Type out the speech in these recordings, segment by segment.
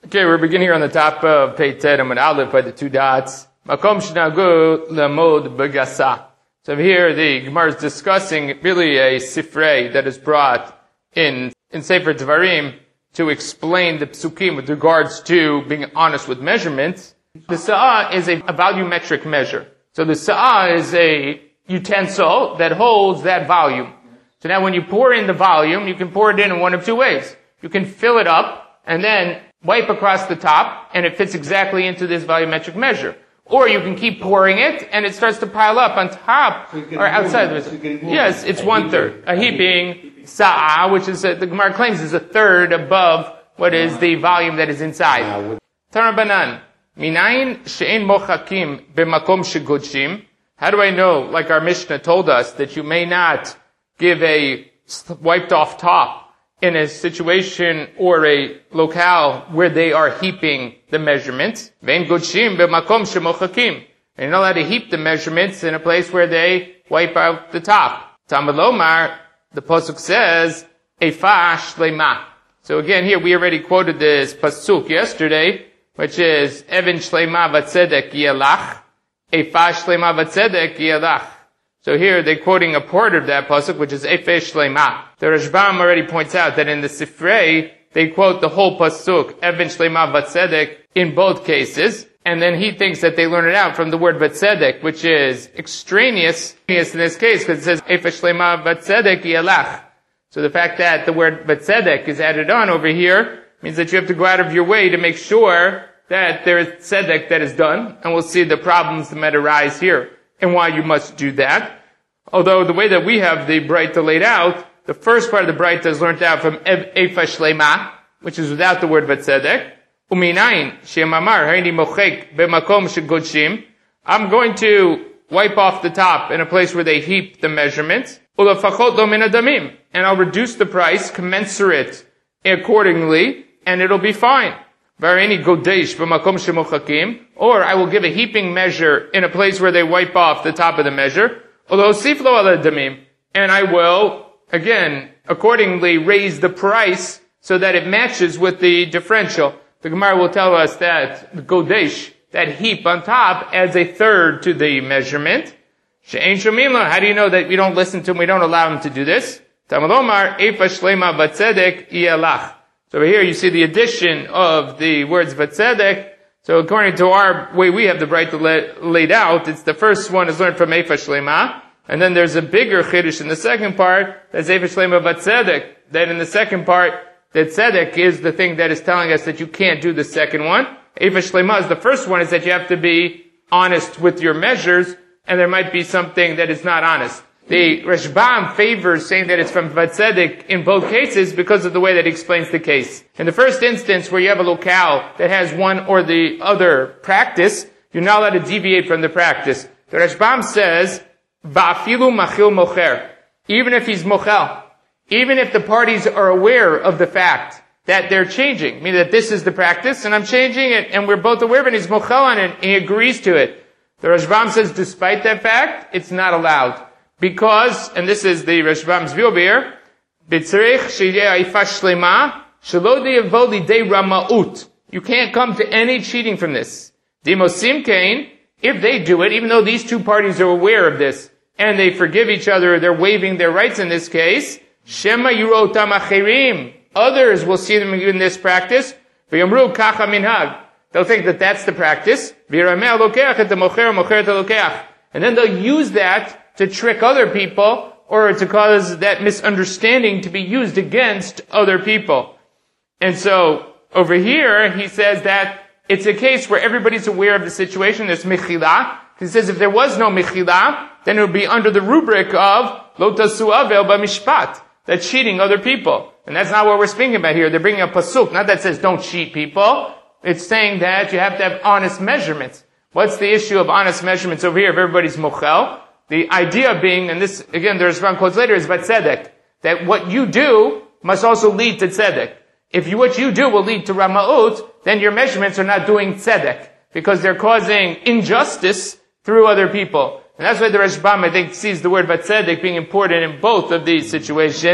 Okay, we're beginning here on the top of Pei Tet Amud Aleph by the two dots. Makom shenagu lamod begasa. So here the Gemara is discussing really a sifrei that is brought in Sefer Devarim to explain the psukim with regards to being honest with measurements. The sa'ah is a volumetric measure. So the sa'ah is a utensil that holds that volume. So now when you pour in the volume, you can pour it in one of two ways. You can fill it up and then wipe across the top, and it fits exactly into this volumetric measure. Or you can keep pouring it, and it starts to pile up on top or outside of it. Yes, it's 1/3. A heaping sa'ah, which is the Gemara claims is 1/3 above what is the volume that is inside. Tarabanan, minayin she'en mochakim b'makom shegodshim. How do I know, like our Mishnah told us, that you may not give a wiped off top in a situation or a locale where they are heaping the measurements? Vein godshim b'makom shemochakim. And you're not allowed to heap the measurements in a place where they wipe out the top. Talmud Lomar, the pasuk says, Efa shlema. So again, here we already quoted this pasuk yesterday, which is Even shlema v'tzedek yelach. Efa shlema v'tzedek yelach. So here they're quoting a part of that pasuk, which is Efesh Shlema. The Rashbam already points out that in the Sifrei, they quote the whole pasuk, Even Shlema Vatzedek, in both cases. And then he thinks that they learn it out from the word Vatzedek, which is extraneous in this case, because it says Efesh Shlema Vatzedek Yelach. So the fact that the word Vatzedek is added on over here means that you have to go out of your way to make sure that there is tzedek that is done. And we'll see the problems that might arise here and why you must do that. Although the way that we have the Braita laid out, the first part of the Braita is learned out from Efa Shlema, which is without the word Vatzedek. Uminayin she'amamar harini mochek b'makom shegodshim. I'm going to wipe off the top in a place where they heap the measurements. Ulafachot lo min adamim. And I'll reduce the price commensurate accordingly, and it'll be fine. Varini godesh b'makom shemochakim, or I will give a heaping measure in a place where they wipe off the top of the measure. Although siflo ala damim, and I will again accordingly raise the price so that it matches with the differential. The Gemara will tell us that the godesh, that heap on top, adds 1/3 to the measurement. She'ein shomim lo. How do you know that we don't listen to him? We don't allow him to do this. Talmud Omar Efa shlema vatzedek yelach. So over here you see the addition of the words Vatzedek. So according to our way we have the Braita laid out, it's the first one is learned from Efa Shlema, and then there's a bigger Chiddush in the second part, that's Efa Shlema Vatzedek. Then in the second part, that Tzedek is the thing that is telling us that you can't do the second one. Efa Shlema is the first one, is that you have to be honest with your measures, and there might be something that is not honest. The Rashbam favors saying that it's from Vatzedek in both cases because of the way that he explains the case. In the first instance, where you have a locale that has one or the other practice, you're not allowed to deviate from the practice. The Rashbam says, Va'afilu machil mocher. Even if he's mochel, even if the parties are aware of the fact that they're changing, meaning that this is the practice and I'm changing it, and we're both aware of it, and he's mochel on it, and he agrees to it. The Rashbam says, despite that fact, it's not allowed. Because, and this is the Rashbam's view here, you can't come to any cheating from this. If they do it, even though these two parties are aware of this, and they forgive each other, they're waiving their rights in this case, others will see them in this practice, they'll think that that's the practice, and then they'll use that to trick other people, or to cause that misunderstanding to be used against other people. And so, over here, he says that it's a case where everybody's aware of the situation, there's mechila. He says if there was no mechila, then it would be under the rubric of lo tasu avel b'mishpat, that's cheating other people. And that's not what we're speaking about here. They're bringing a pasuk, not that says don't cheat people. It's saying that you have to have honest measurements. What's the issue of honest measurements over here if everybody's mochel? The idea being, and this, again, the Rashbam quotes later, is Vatzedek. That what you do must also lead to Tzedek. If what you do will lead to Rama'ut, then your measurements are not doing Tzedek. Because they're causing injustice through other people. And that's why the Rashbam, I think, sees the word Vatzedek being important in both of these situations.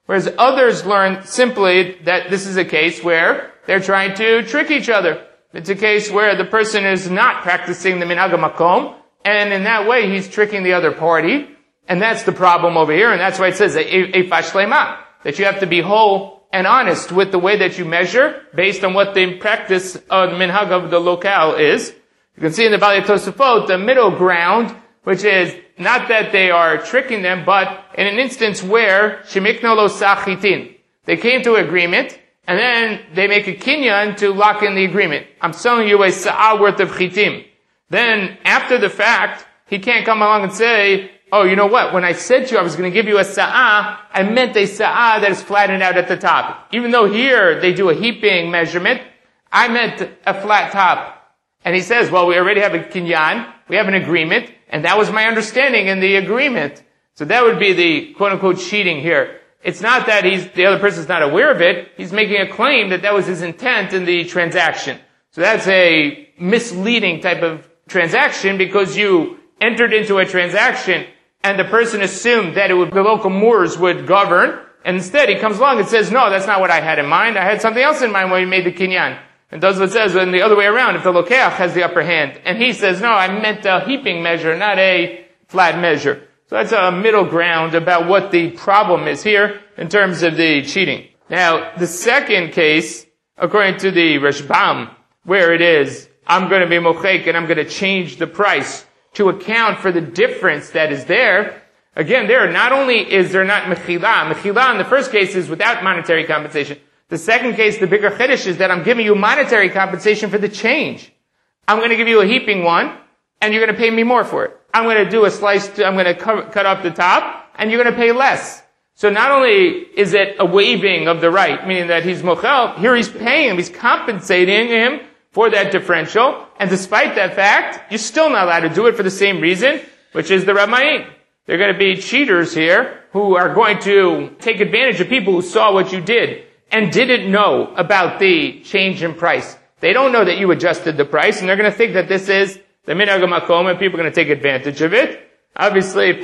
Whereas others learn simply that this is a case where they're trying to trick each other. It's a case where the person is not practicing the minhag makom, and in that way he's tricking the other party. And that's the problem over here, and that's why it says eifa shlema, that you have to be whole and honest with the way that you measure based on what the practice of the minhag of the locale is. You can see in the Balei Tosafot the middle ground, which is not that they are tricking them, but in an instance where shemikna lo sachitin, they came to agreement, and then they make a kinyan to lock in the agreement. I'm selling you a sa'ah worth of chitim. Then, after the fact, he can't come along and say, oh, you know what? When I said to you I was going to give you a sa'ah, I meant a sa'ah that is flattened out at the top. Even though here they do a heaping measurement, I meant a flat top. And he says, well, we already have a kinyan, we have an agreement, and that was my understanding in the agreement. So that would be the quote-unquote cheating here. It's not that the other person's not aware of it, he's making a claim that that was his intent in the transaction. So that's a misleading type of transaction because you entered into a transaction and the person assumed that the local Moors would govern, and instead he comes along and says, no, that's not what I had in mind. I had something else in mind when we made the kinyan. And does what it says, and the other way around, if the lokeach has the upper hand, and he says, no, I meant a heaping measure, not a flat measure. So that's a middle ground about what the problem is here in terms of the cheating. Now, the second case, according to the Rashbam, where it is, I'm going to be mochek and I'm going to change the price to account for the difference that is there. Again, not only is there not mechila. Mechila in the first case is without monetary compensation. The second case, the bigger chiddush, is that I'm giving you monetary compensation for the change. I'm going to give you a heaping one, and you're going to pay me more for it. I'm going to do I'm going to cut off the top, and you're going to pay less. So not only is it a waiving of the right, meaning that he's mochel, here he's paying him, he's compensating him for that differential, and despite that fact, you're still not allowed to do it for the same reason, which is the Ramayin. They're going to be cheaters here, who are going to take advantage of people who saw what you did, and didn't know about the change in price. They don't know that you adjusted the price, and they're going to think that this is the minhag makom, and people are going to take advantage of it. Obviously,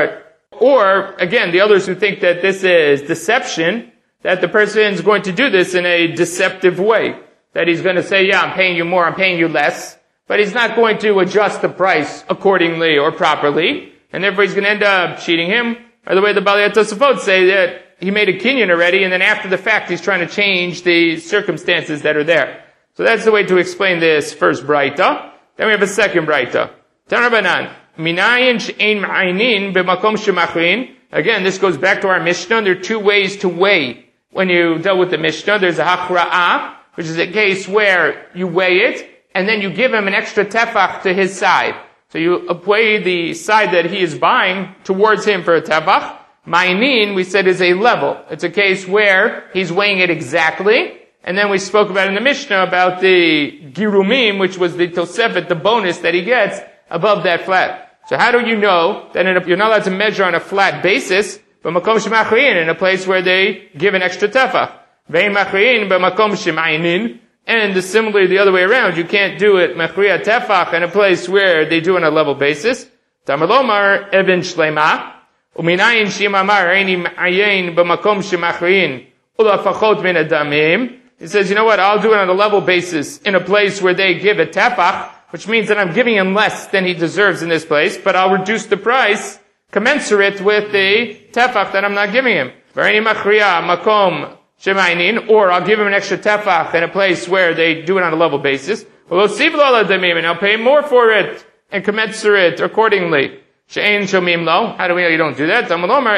or again, the others who think that this is deception, that the person is going to do this in a deceptive way. That he's going to say, yeah, I'm paying you more, I'm paying you less, but he's not going to adjust the price accordingly or properly, and therefore he's going to end up cheating him. Or the way the Balei Tosafot say that he made a kinyan already, and then after the fact he's trying to change the circumstances that are there. So that's the way to explain this first braita. Then we have a second braita. Tanabanan, minayin she'ein ma'aynin b'makom shemachrin. Again, this goes back to our Mishnah. There are two ways to weigh. When you dealt with the Mishnah, there's a hachra'ah, which is a case where you weigh it, and then you give him an extra tefach to his side. So you weigh the side that he is buying towards him for a tefach. Ma'inin, we said, is a level. It's a case where he's weighing it exactly. And then we spoke about in the Mishnah about the girumim, which was the tosefet, the bonus that he gets above that flat. So how do you know that you're not allowed to measure on a flat basis, but makom shemachriin, in a place where they give an extra tefach? Vein machriin, but makom shema'inin. And similarly the other way around, you can't do it machriya tefach in a place where they do on a level basis. Tamalomar even shlema. Uminayin shimamar eini ma'ayin b'makom shemachriin ulafachot min adamim. He says, you know what, I'll do it on a level basis in a place where they give a tefach, which means that I'm giving him less than he deserves in this place, but I'll reduce the price commensurate with the tefach that I'm not giving him. V'eini machriya makom shema'inin, or I'll give him an extra tefach in a place where they do it on a level basis. And I'll pay more for it and commensurate accordingly. She'ein shomim lo. How do we know you don't do that?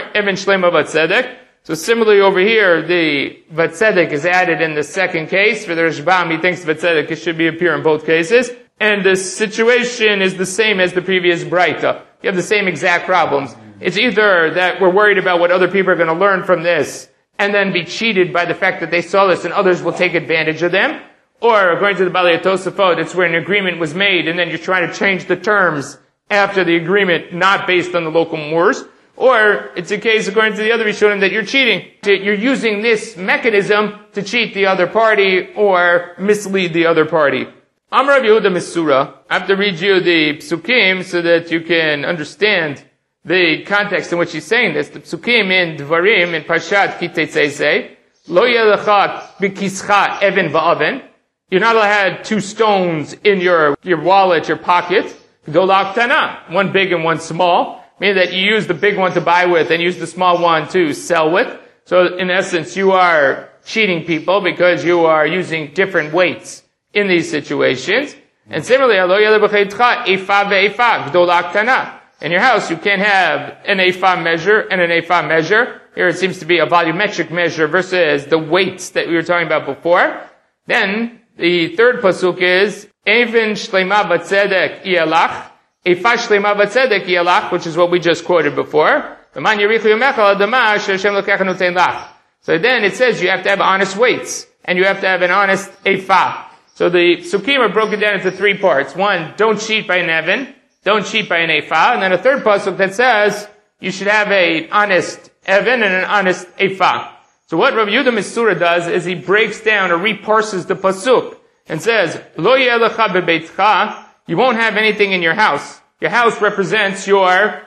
So similarly over here, the vatzedek is added in the second case. For the Rashbam, he thinks vatzedek should appear in both cases. And the situation is the same as the previous braita. You have the same exact problems. It's either that we're worried about what other people are going to learn from this, and then be cheated by the fact that they saw this and others will take advantage of them. Or, according to the Balei Tosafot, it's where an agreement was made and then you're trying to change the terms after the agreement, not based on the local Moors. Or, it's a case, according to the other Rishonim, that you're cheating. You're using this mechanism to cheat the other party or mislead the other party. Amar Rav Yehuda Misura. I have to read you the psukim so that you can understand the context in which he's saying this. The psukim in Dvarim, in Parshat Ki Tetzei say, Lo yelecha b'kischa even va'aven. You're not allowed to have two stones in your wallet, your pocket. Gdolak tana, one big and one small. Meaning that you use the big one to buy with and use the small one to sell with. So in essence, you are cheating people because you are using different weights in these situations. And similarly, in your house, you can't have an ephah measure and an ephah measure. Here it seems to be a volumetric measure versus the weights that we were talking about before. Then the third pasuk is Even shlema batzedek iyalach, ephah shlema batzedek iyalach, which is what we just quoted before. So then it says you have to have honest weights, and you have to have an honest ephah. So the Sukkim are broken down into three parts. One, don't cheat by an even, don't cheat by an ephah, and then a third pasuk that says you should have an honest even and an honest ephah. So what Rav Yehuda Misura does is he breaks down or reparses the pasuk and says, Lo yelecha bebeitcha, you won't have anything in your house. Your house represents your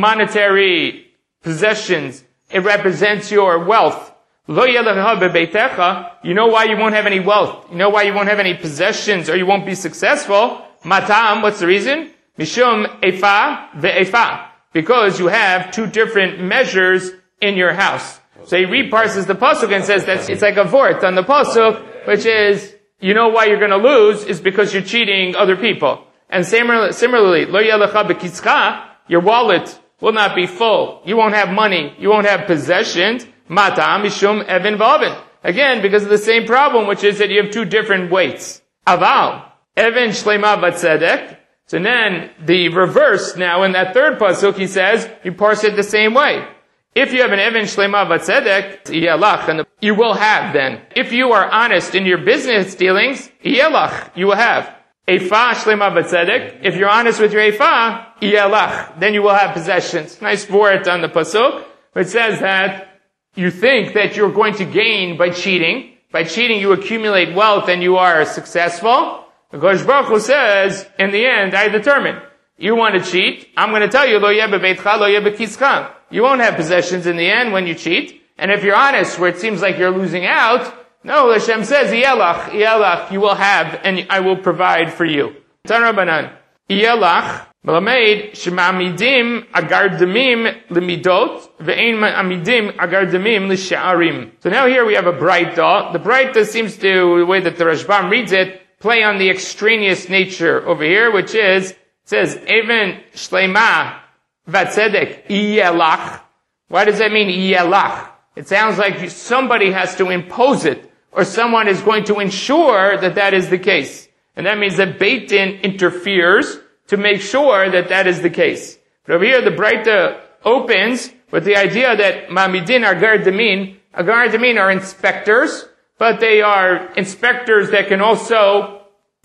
monetary possessions. It represents your wealth. Lo yelecha bebeitecha, you know why you won't have any wealth. You know why you won't have any possessions or you won't be successful. Matam, what's the reason? Mishum ephah ve'ephah. Because you have two different measures in your house. So he reparses the pasuk and says that it's like a vort on the pasuk, which is, you know why you're going to lose is because you're cheating other people. And similarly, lo yelecha bekitzcha, your wallet will not be full. You won't have money. You won't have possessions. Mata mishum even v'aven. Again, because of the same problem, which is that you have two different weights. Aval, even shlema batzedek. So then, the reverse now in that third pasuk, he says, you parse it the same way. If you have an even shlema batzedek, iyalach, and you will have then. If you are honest in your business dealings, iyalach, you will have. Ephah shlema batzedek, if you're honest with your ephah, iyalach, then you will have possessions. Nice word on the pasuk, which says that you think that you're going to gain by cheating. By cheating you accumulate wealth and you are successful. Because Baruch Hu says, in the end, I determine. You want to cheat, I'm going to tell you, lo yeh bebeitcha, lo yeh bekischa. You won't have possessions in the end when you cheat. And if you're honest, where it seems like you're losing out, no, Hashem says, iyalach, you will have, and I will provide for you. Tanabanan, iyalach, melamed, shemamidim agardamim lemidot, ve'ein amidim agardamim l'sha'arim. So now here we have a Braita. The Braita seems to, the way that the Rashbam reads it, play on the extraneous nature over here, which is, it says, even shlema vatzedek iyelach. Why does that mean iyelach? It sounds like somebody has to impose it, or someone is going to ensure that that is the case. And that means that Beit Din interferes to make sure that that is the case. But over here, the Braita opens with the idea that mamidin agar damin are inspectors, but they are inspectors that can also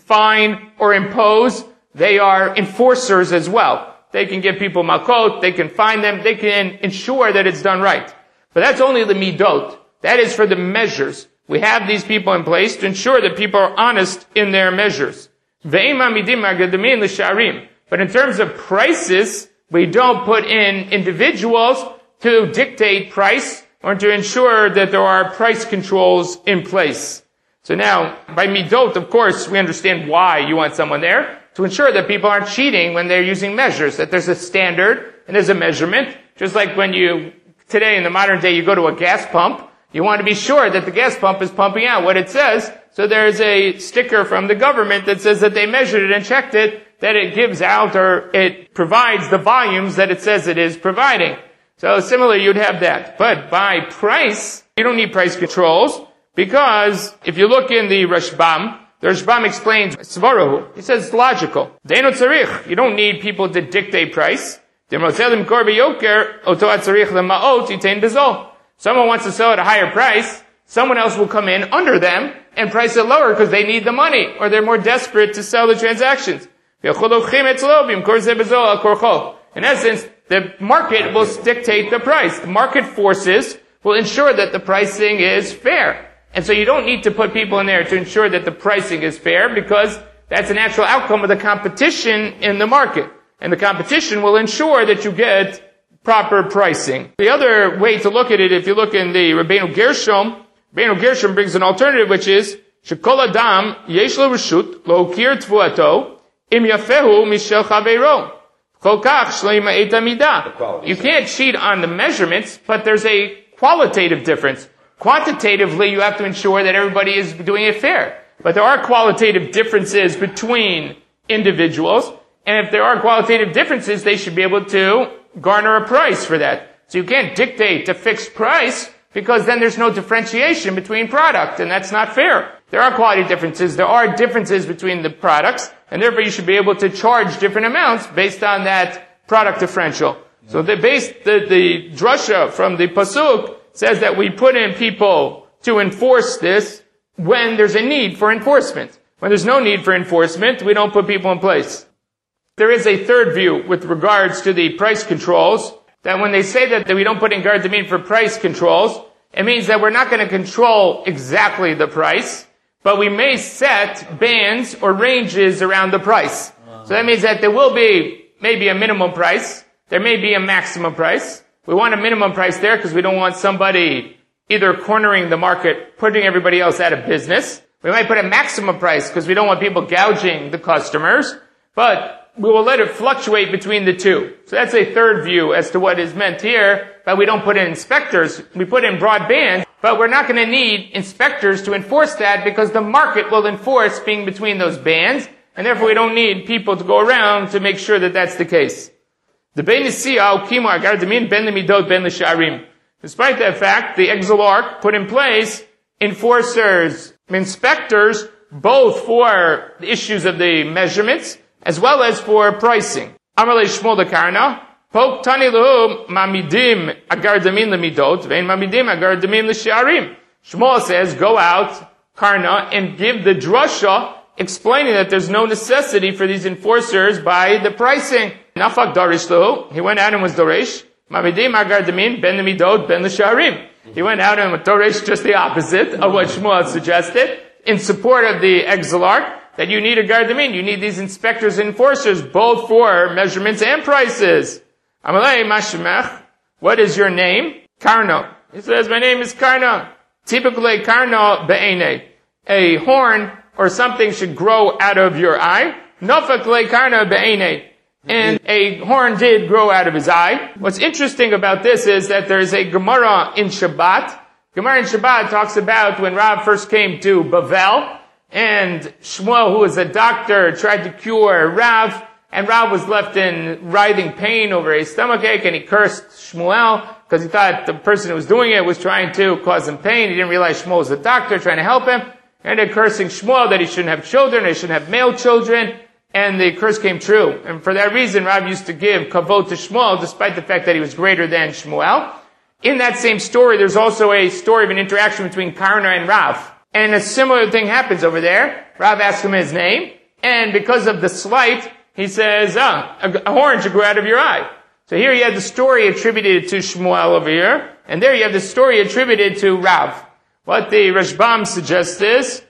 fine or impose. They are enforcers as well. They can give people makot, they can fine them, they can ensure that it's done right. But that's only the midot. That is for the measures. We have these people in place to ensure that people are honest in their measures. But in terms of prices, we don't put in individuals to dictate price or to ensure that there are price controls in place. So now, by midot, of course, we understand why you want someone there, to ensure that people aren't cheating when they're using measures, that there's a standard and there's a measurement. Just like when today in the modern day, you go to a gas pump, you want to be sure that the gas pump is pumping out what it says. So there's a sticker from the government that says that they measured it and checked it, that it gives out or it provides the volumes that it says it is providing. So similarly, you'd have that. But by price, you don't need price controls, because if you look in the Rashbam explains Svarahu. He says it's logical. Deino tzarich. You don't need people to dictate price. Someone wants to sell at a higher price. Someone else will come in under them and price it lower because they need the money or they're more desperate to sell the transactions. In essence, the market will dictate the price. The market forces will ensure that the pricing is fair. And so you don't need to put people in there to ensure that the pricing is fair, because that's a natural outcome of the competition in the market. And the competition will ensure that you get proper pricing. The other way to look at it, if you look in the Rabbeinu Gershom brings an alternative, which is, Shekol Adam yesh lo reshut lo ukir tvuato im yafehu mishel chaveiro. Kol kach shleima et amidah. You can't cheat on the measurements, but there's a qualitative difference. Quantitatively, you have to ensure that everybody is doing it fair. But there are qualitative differences between individuals, and if there are qualitative differences, they should be able to garner a price for that. So you can't dictate a fixed price, because then there's no differentiation between product, and that's not fair. There are quality differences, there are differences between the products, and therefore you should be able to charge different amounts based on that product differential. So the drasha from the pasuk says that we put in people to enforce this when there's a need for enforcement. When there's no need for enforcement, we don't put people in place. There is a third view with regards to the price controls, that when they say that we don't put in Gar Damim for price controls, it means that we're not going to control exactly the price, but we may set bands or ranges around the price. So that means that there will be maybe a minimum price, there may be a maximum price. We want a minimum price there because we don't want somebody either cornering the market, putting everybody else out of business. We might put a maximum price because we don't want people gouging the customers, but we will let it fluctuate between the two. So that's a third view as to what is meant here, but we don't put in inspectors. We put in broad bands, but we're not going to need inspectors to enforce that because the market will enforce being between those bands, and therefore we don't need people to go around to make sure that that's the case. The Ben Nisiya Ukima Agar Damin Ben Lemidot Ben L'Sharim. Despite that fact, the Exilarch put in place enforcers, inspectors, both for the issues of the measurements, as well as for pricing. Amalei Shmuel the Karna, Pok Tani Lehu Mamidim Agar Damin Lemidot, Vein Mamidim Agar Damin L'Sharim. Shmuel says, go out, Karna, and give the drasha, explaining that there's no necessity for these enforcers by the pricing. Nafak Darish Lehu, he went out and was Dorish, Mamidim Agar Damin Ben Lemidot Ben L'Sharim. He went out and was Dorish, just the opposite of what Shmuel suggested, in support of the Exilarch, that you need a Gar Damim, you need these inspectors and enforcers, both for measurements and prices. Amalei Mashemech, what is your name? Karno. He says, my name is Karno. Typically, Karno be'ene. A horn or something should grow out of your eye. Nofak le Karno be'ene. And a horn did grow out of his eye. What's interesting about this is that there's a Gemara in Shabbat. Gemara in Shabbat talks about when Rav first came to Bavel, and Shmuel, who was a doctor, tried to cure Rav, and Rav was left in writhing pain over a stomachache, and he cursed Shmuel because he thought the person who was doing it was trying to cause him pain. He didn't realize Shmuel was a doctor trying to help him. And they're cursing Shmuel that he shouldn't have children, he shouldn't have male children, and the curse came true. And for that reason, Rav used to give kavod to Shmuel, despite the fact that he was greater than Shmuel. In that same story, there's also a story of an interaction between Karna and Rav. And a similar thing happens over there. Rav asks him his name, and because of the slight, he says, a horn should grow out of your eye. So here you have the story attributed to Shmuel over here, and there you have the story attributed to Rav. What the Rashbam suggests is,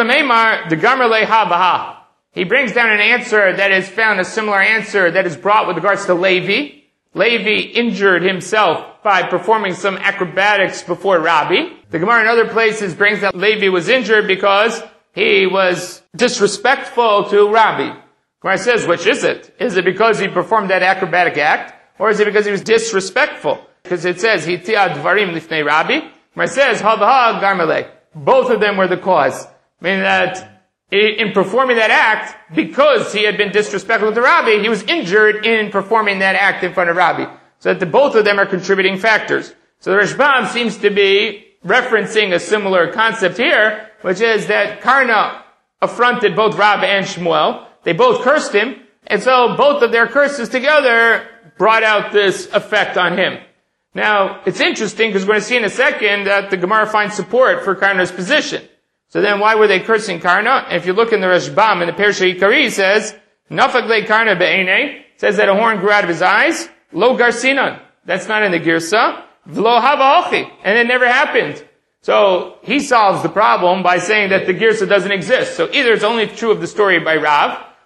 he brings down an answer that is found, a similar answer that is brought with regards to Levi. Levi injured himself by performing some acrobatics before Rabbi. The Gemara in other places brings that Levi was injured because he was disrespectful to Rabbi. Gemara says, which is it? Is it because he performed that acrobatic act? Or is it because he was disrespectful? Because it says, Hitia Dvarim Lifnei Rabbi. Gemara says, Havaha Garmele. Both of them were the cause. Meaning that in performing that act, because he had been disrespectful to Rabbi, he was injured in performing that act in front of Rabbi. So that both of them are contributing factors. So the Rashbam seems to be referencing a similar concept here, which is that Karna affronted both Rav and Shmuel. They both cursed him, and so both of their curses together brought out this effect on him. Now, it's interesting because we're going to see in a second that the Gemara finds support for Karna's position. So then why were they cursing Karna? And if you look in the Rashbam, in the Perusha Ikari, he says, Nafak le Karna be'ene, says that a horn grew out of his eyes. Lo garsinan. That's not in the Girsa. V'lo hava ochi. And it never happened. So he solves the problem by saying that the Girsa doesn't exist. So either it's only true of the story by Rav,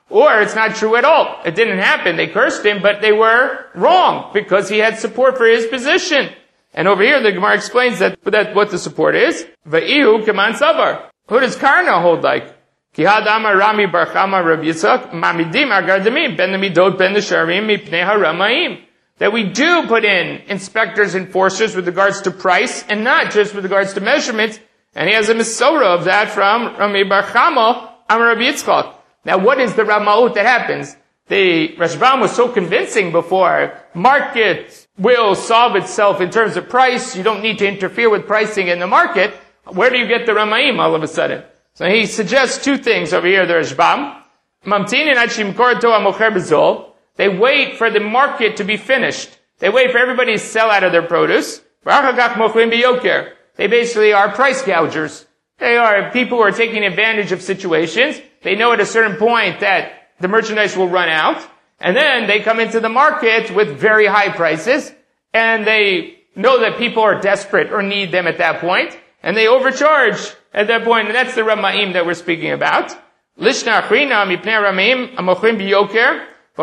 Or it's not true at all. It didn't happen. They cursed him, but they were wrong because he had support for his position. And over here, the Gemara explains that what the support is. Va'ihu kaman savar. Who does Karna hold like? Ki hadama Rami bar Chama Rav Yitzchak mamidim agardamim ben midot ben sharim mipnei haramaim. That we do put in inspectors, enforcers with regards to price and not just with regards to measurements. And he has a Masorah of that from Rami bar Chama Amar Rav Yitzchak. Now what is the Rama'ut that happens? The Rashbam was so convincing before. Market will solve itself in terms of price. You don't need to interfere with pricing in the market. Where do you get the Rama'im all of a sudden? So he suggests two things over here, the Rashbam. Mamtinin ad shimkor to amocher bezol. They wait for the market to be finished. They wait for everybody to sell out of their produce. They basically are price gougers. They are people who are taking advantage of situations. They know at a certain point that the merchandise will run out. And then they come into the market with very high prices. And they know that people are desperate or need them at that point. And they overcharge at that point. And that's the Rama'im that we're speaking about. Lishna achrina mipnei Rama'im amochrim biyoker. The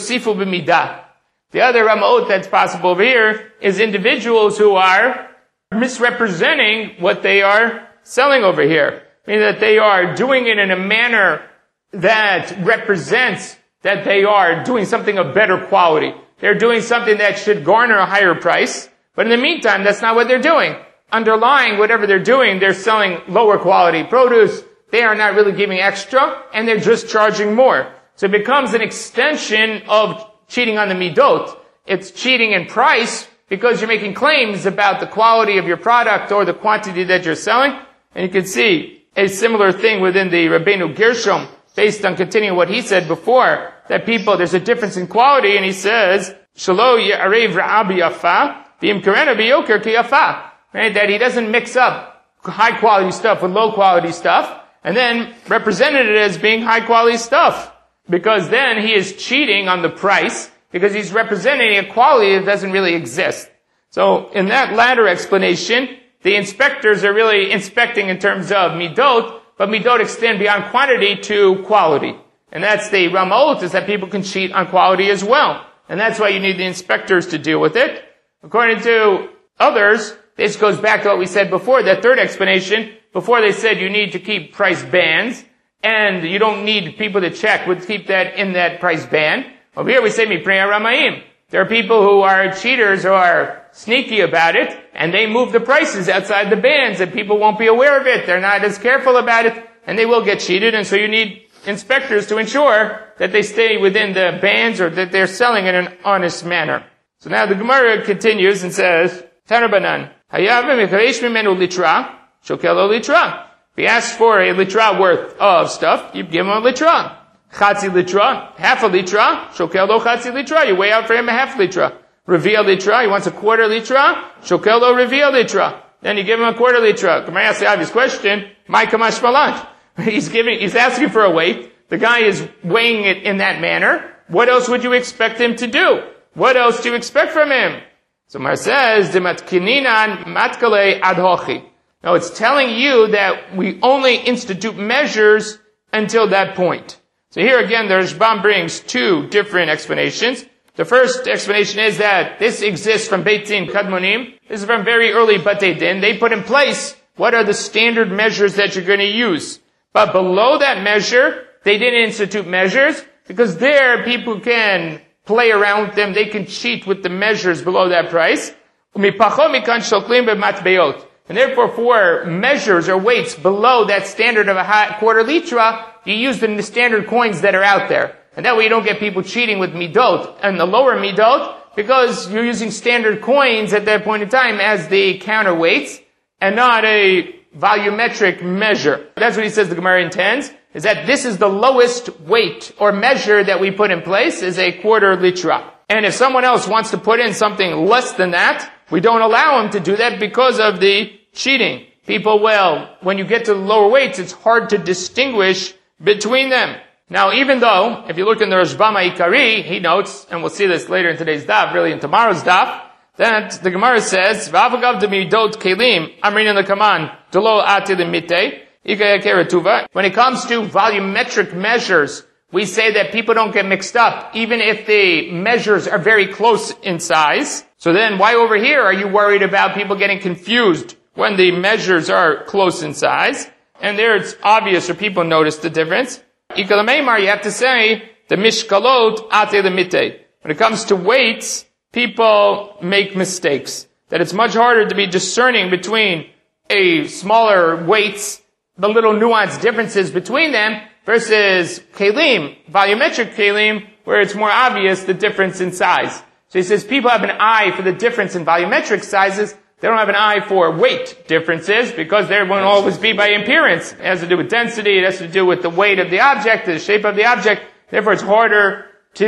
other Rama'ot that's possible over here is individuals who are misrepresenting what they are selling over here. Meaning that they are doing it in a manner that represents that they are doing something of better quality. They're doing something that should garner a higher price. But in the meantime, that's not what they're doing. Underlying whatever they're doing, they're selling lower quality produce. They are not really giving extra, and they're just charging more. So it becomes an extension of cheating on the midot. It's cheating in price because you're making claims about the quality of your product or the quantity that you're selling. And you can see a similar thing within the Rabbeinu Gershom, based on continuing what he said before, that there's a difference in quality, and he says, Shalo ye'arev ra'abi yafa, v'imkarena biyoker ki yafa. Right? That he doesn't mix up high quality stuff with low quality stuff, and then represented it as being high quality stuff. Because then he is cheating on the price, because he's representing a quality that doesn't really exist. So in that latter explanation, the inspectors are really inspecting in terms of midot, but midot extend beyond quantity to quality. And that's the Rama'ot, is that people can cheat on quality as well. And that's why you need the inspectors to deal with it. According to others, this goes back to what we said before, that third explanation. Before they said you need to keep price bands, and you don't need people to check, would keep that in that price band. Over here we say Mipnei Ramaim. There are people who are cheaters or are sneaky about it, and they move the prices outside the bands, and people won't be aware of it. They're not as careful about it, and they will get cheated, and so you need inspectors to ensure that they stay within the bands or that they're selling in an honest manner. So now the Gemara continues and says, Tanabanan, Hayav mekaresh mimenu litra, shokelo litra. If he asks for a litra worth of stuff, you give him a litra. Chatzi litra, half a litra, shokelo chatzi litra. You weigh out for him a half litra. Revia litra, he wants a quarter litra, shokelo revia litra. Then you give him a quarter litra. Gemara asks the obvious question, my kamash malant. He's asking for a weight. The guy is weighing it in that manner. What else would you expect him to do? What else do you expect from him? So Mar says, Dimatkininan matkale adhochi. No, it's telling you that we only institute measures until that point. So here again, the Rashbam brings two different explanations. The first explanation is that this exists from Beit Din Kadmonim. This is from very early Batei Din. They put in place what are the standard measures that you're going to use. But below that measure, they didn't institute measures because there people can play around with them. They can cheat with the measures below that price. And therefore, for measures or weights below that standard of a quarter litra, you use the standard coins that are out there. And that way you don't get people cheating with midot and the lower midot, because you're using standard coins at that point in time as the counterweights and not a volumetric measure. That's what he says the Gemara intends, is that this is the lowest weight or measure that we put in place, is a quarter litra. And if someone else wants to put in something less than that, we don't allow them to do that because of the cheating. People will, when you get to the lower weights, it's hard to distinguish between them. Now, even though, if you look in the Rashbam Ikari, he notes, and we'll see this later in today's daf, really in tomorrow's daf, that the Gemara says, V'avagav demidot kelim, amrin in the command, delo ati limite, when it comes to volumetric measures, we say that people don't get mixed up, even if the measures are very close in size. So then why over here are you worried about people getting confused when the measures are close in size? And there it's obvious, or people notice the difference. Ikalameimar, you have to say, the mishkalot ate lemite. When it comes to weights, people make mistakes. That it's much harder to be discerning between a smaller weights, the little nuanced differences between them, versus kelim, volumetric kelim, where it's more obvious the difference in size. So he says people have an eye for the difference in volumetric sizes. They don't have an eye for weight differences because they won't always be by appearance. It has to do with density. It has to do with the weight of the object, the shape of the object. Therefore, it's harder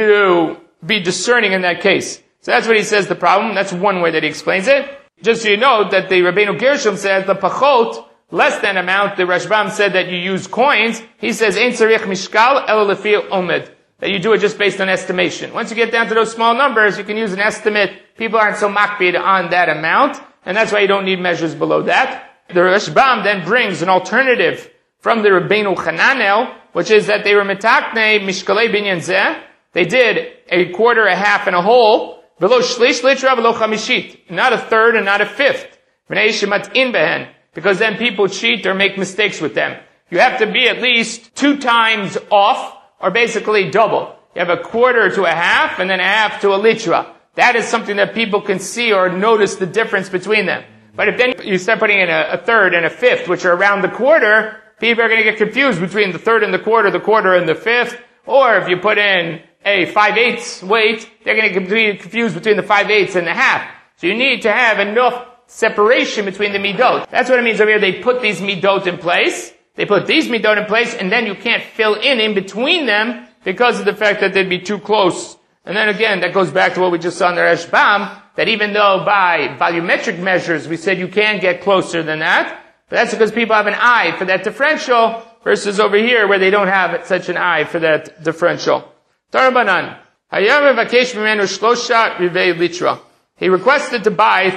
to be discerning in that case. So that's what he says the problem. That's one way that he explains it. Just so you know that the Rabbeinu Gershom says the pachot, less than amount, the Rashbam said that you use coins. He says, Ein tzarich mishkal elo lefi omed. That you do it just based on estimation. Once you get down to those small numbers, you can use an estimate. People aren't so makbid on that amount, and that's why you don't need measures below that. The Rashbam then brings an alternative from the Rabbeinu Hananel, which is that they were metakne mishkalei binyan zeh. They did a quarter, a half, and a whole. V'lo shlish litra v'lo chamishit. Not a third and not a fifth. V'nei shemat in behen. Because then people cheat or make mistakes with them. You have to be at least 2 times off, or basically double. You have a quarter to a half, and then a half to a litra. That is something that people can see or notice the difference between them. But if then you start putting in a third and a fifth, which are around the quarter, people are going to get confused between the third and the quarter and the fifth. Or if you put in a 5/8 weight, they're going to be confused between the 5/8 and the half. So you need to have enough separation between the midot. That's what it means over here. They put these midot in place. They put these midot in place, and then you can't fill in between them because of the fact that they'd be too close. And then again, that goes back to what we just saw in the Rashbam, that even though by volumetric measures we said you can get closer than that, but that's because people have an eye for that differential, versus over here where they don't have such an eye for that differential. Tarabanan. He requested to buy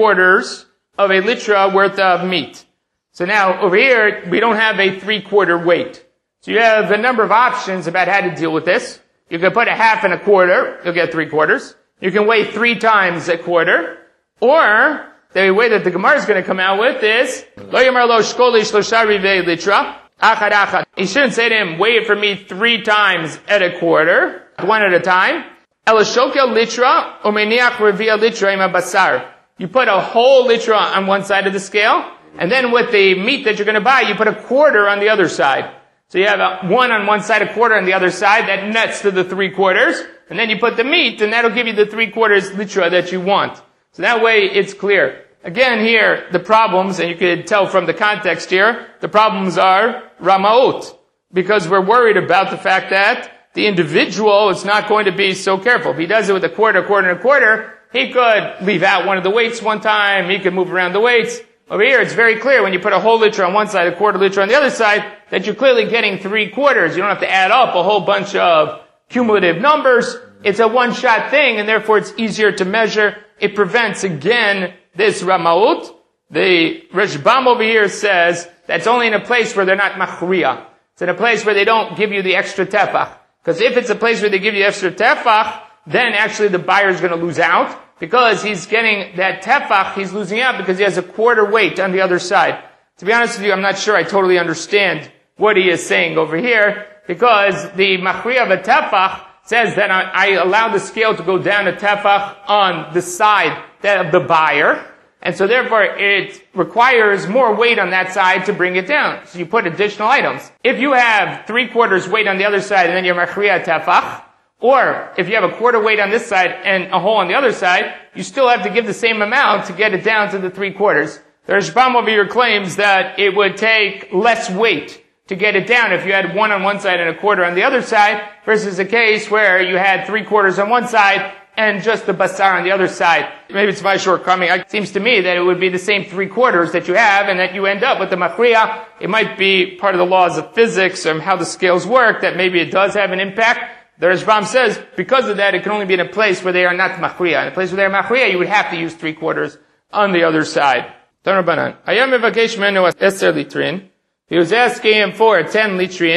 3/4 of a litra worth of meat. So now, over here, we don't have a 3/4 weight. So you have a number of options about how to deal with this. You can put a half and a quarter, you'll get 3/4. You can weigh 3 times a quarter. Or, the way that the Gemara is going to come out with is, Lo yamar lo shkoli shlosha rivei litra, achad achad. He shouldn't say to him, weigh it for me 3 times at a quarter, 1 at a time. Elashokel litra, umeniach revia litra ima basar. You put a whole litra on one side of the scale, and then with the meat that you're going to buy, you put a quarter on the other side. So you have 1 on one side, a quarter on the other side, that nets to the 3/4, and then you put the meat, and that'll give you the 3/4 litra that you want. So that way, it's clear. Again, here, the problems, and you can tell from the context here, the problems are ramaot, because we're worried about the fact that the individual is not going to be so careful. If he does it with a quarter, and a quarter, he could leave out one of the weights one time, he could move around the weights. Over here, it's very clear when you put a whole litra on one side, a quarter litra on the other side, that you're clearly getting 3/4. You don't have to add up a whole bunch of cumulative numbers. It's a one-shot thing, and therefore it's easier to measure. It prevents, again, this ramaut. The Rashbam over here says that's only in a place where they're not machriya. It's in a place where they don't give you the extra tefach. Because if it's a place where they give you extra tefach, then actually the buyer is going to lose out. Because he's getting that tefach, he's losing out because he has a quarter weight on the other side. To be honest with you, I'm not sure I totally understand what he is saying over here, because the machriya of a tefach says that I allow the scale to go down a tefach on the side of the buyer, and so therefore it requires more weight on that side to bring it down. So you put additional items. If you have 3/4 weight on the other side and then you're machriya tefach, or if you have a quarter weight on this side and a whole on the other side, you still have to give the same amount to get it down to the 3/4. The Rashbam over here claims that it would take less weight to get it down if you had 1 on one side and a quarter on the other side, versus a case where you had 3/4 on one side and just the basar on the other side. Maybe it's my shortcoming. It seems to me that it would be the same 3/4 that you have, and that you end up with the machriya. It might be part of the laws of physics and how the scales work, that maybe it does have an impact. The Rashbam says, because of that, it can only be in a place where they are not machriya. In a place where they are machriya, you would have to use 3/4 on the other side. He was asking him for 10 litrin.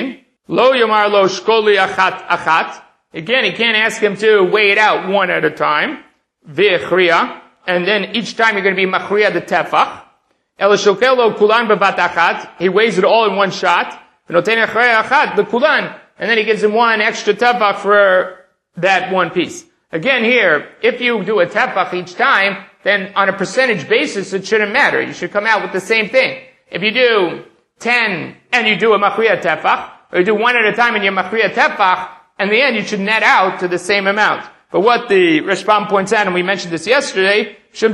Lo yomar lo shkoli achat achat. Again, he can't ask him to weigh it out one at a time. V'echriya. And then each time you're going to be machriya the tefach. El shokel lo kulan bevat achat. He weighs it all in one shot. V'noten achrei achat the kulan. And then he gives him one extra tefach for that one piece. Again here, if you do a tefach each time, then on a percentage basis it shouldn't matter. You should come out with the same thing. If you do 10 and you do a machriya tefach, or you do one at a time and you machriya tefach, in the end you should net out to the same amount. But what the Rashbam points out, and we mentioned this yesterday,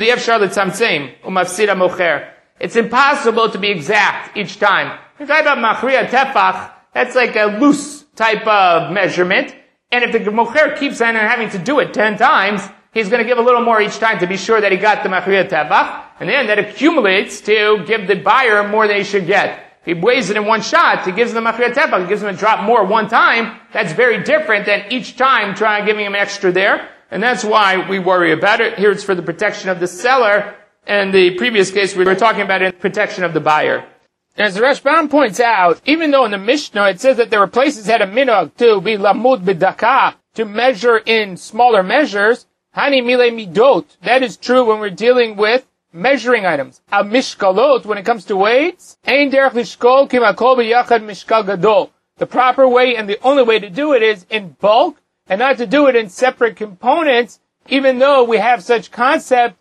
it's impossible to be exact each time. If I have machriya tefach, that's like a loose type of measurement. And if the mocher keeps on having to do it 10 times, he's going to give a little more each time to be sure that he got the machriya tefach. And then that accumulates to give the buyer more than he should get. If he weighs it in one shot, he gives him the machriya tefach, he gives him a drop more one time. That's very different than each time giving him extra there. And that's why we worry about it. Here it's for the protection of the seller. And the previous case we were talking about it, protection of the buyer. As the Rashbam points out, even though in the Mishnah it says that there were places that had a minhag to be lamud b'daka, to measure in smaller measures, hani mile midot, that is true when we're dealing with measuring items. Al mishkalot, when it comes to weights, ein derech lishkol kim hakol b'yachad mishkal gadol. The proper way and the only way to do it is in bulk, and not to do it in separate components, even though we have such concept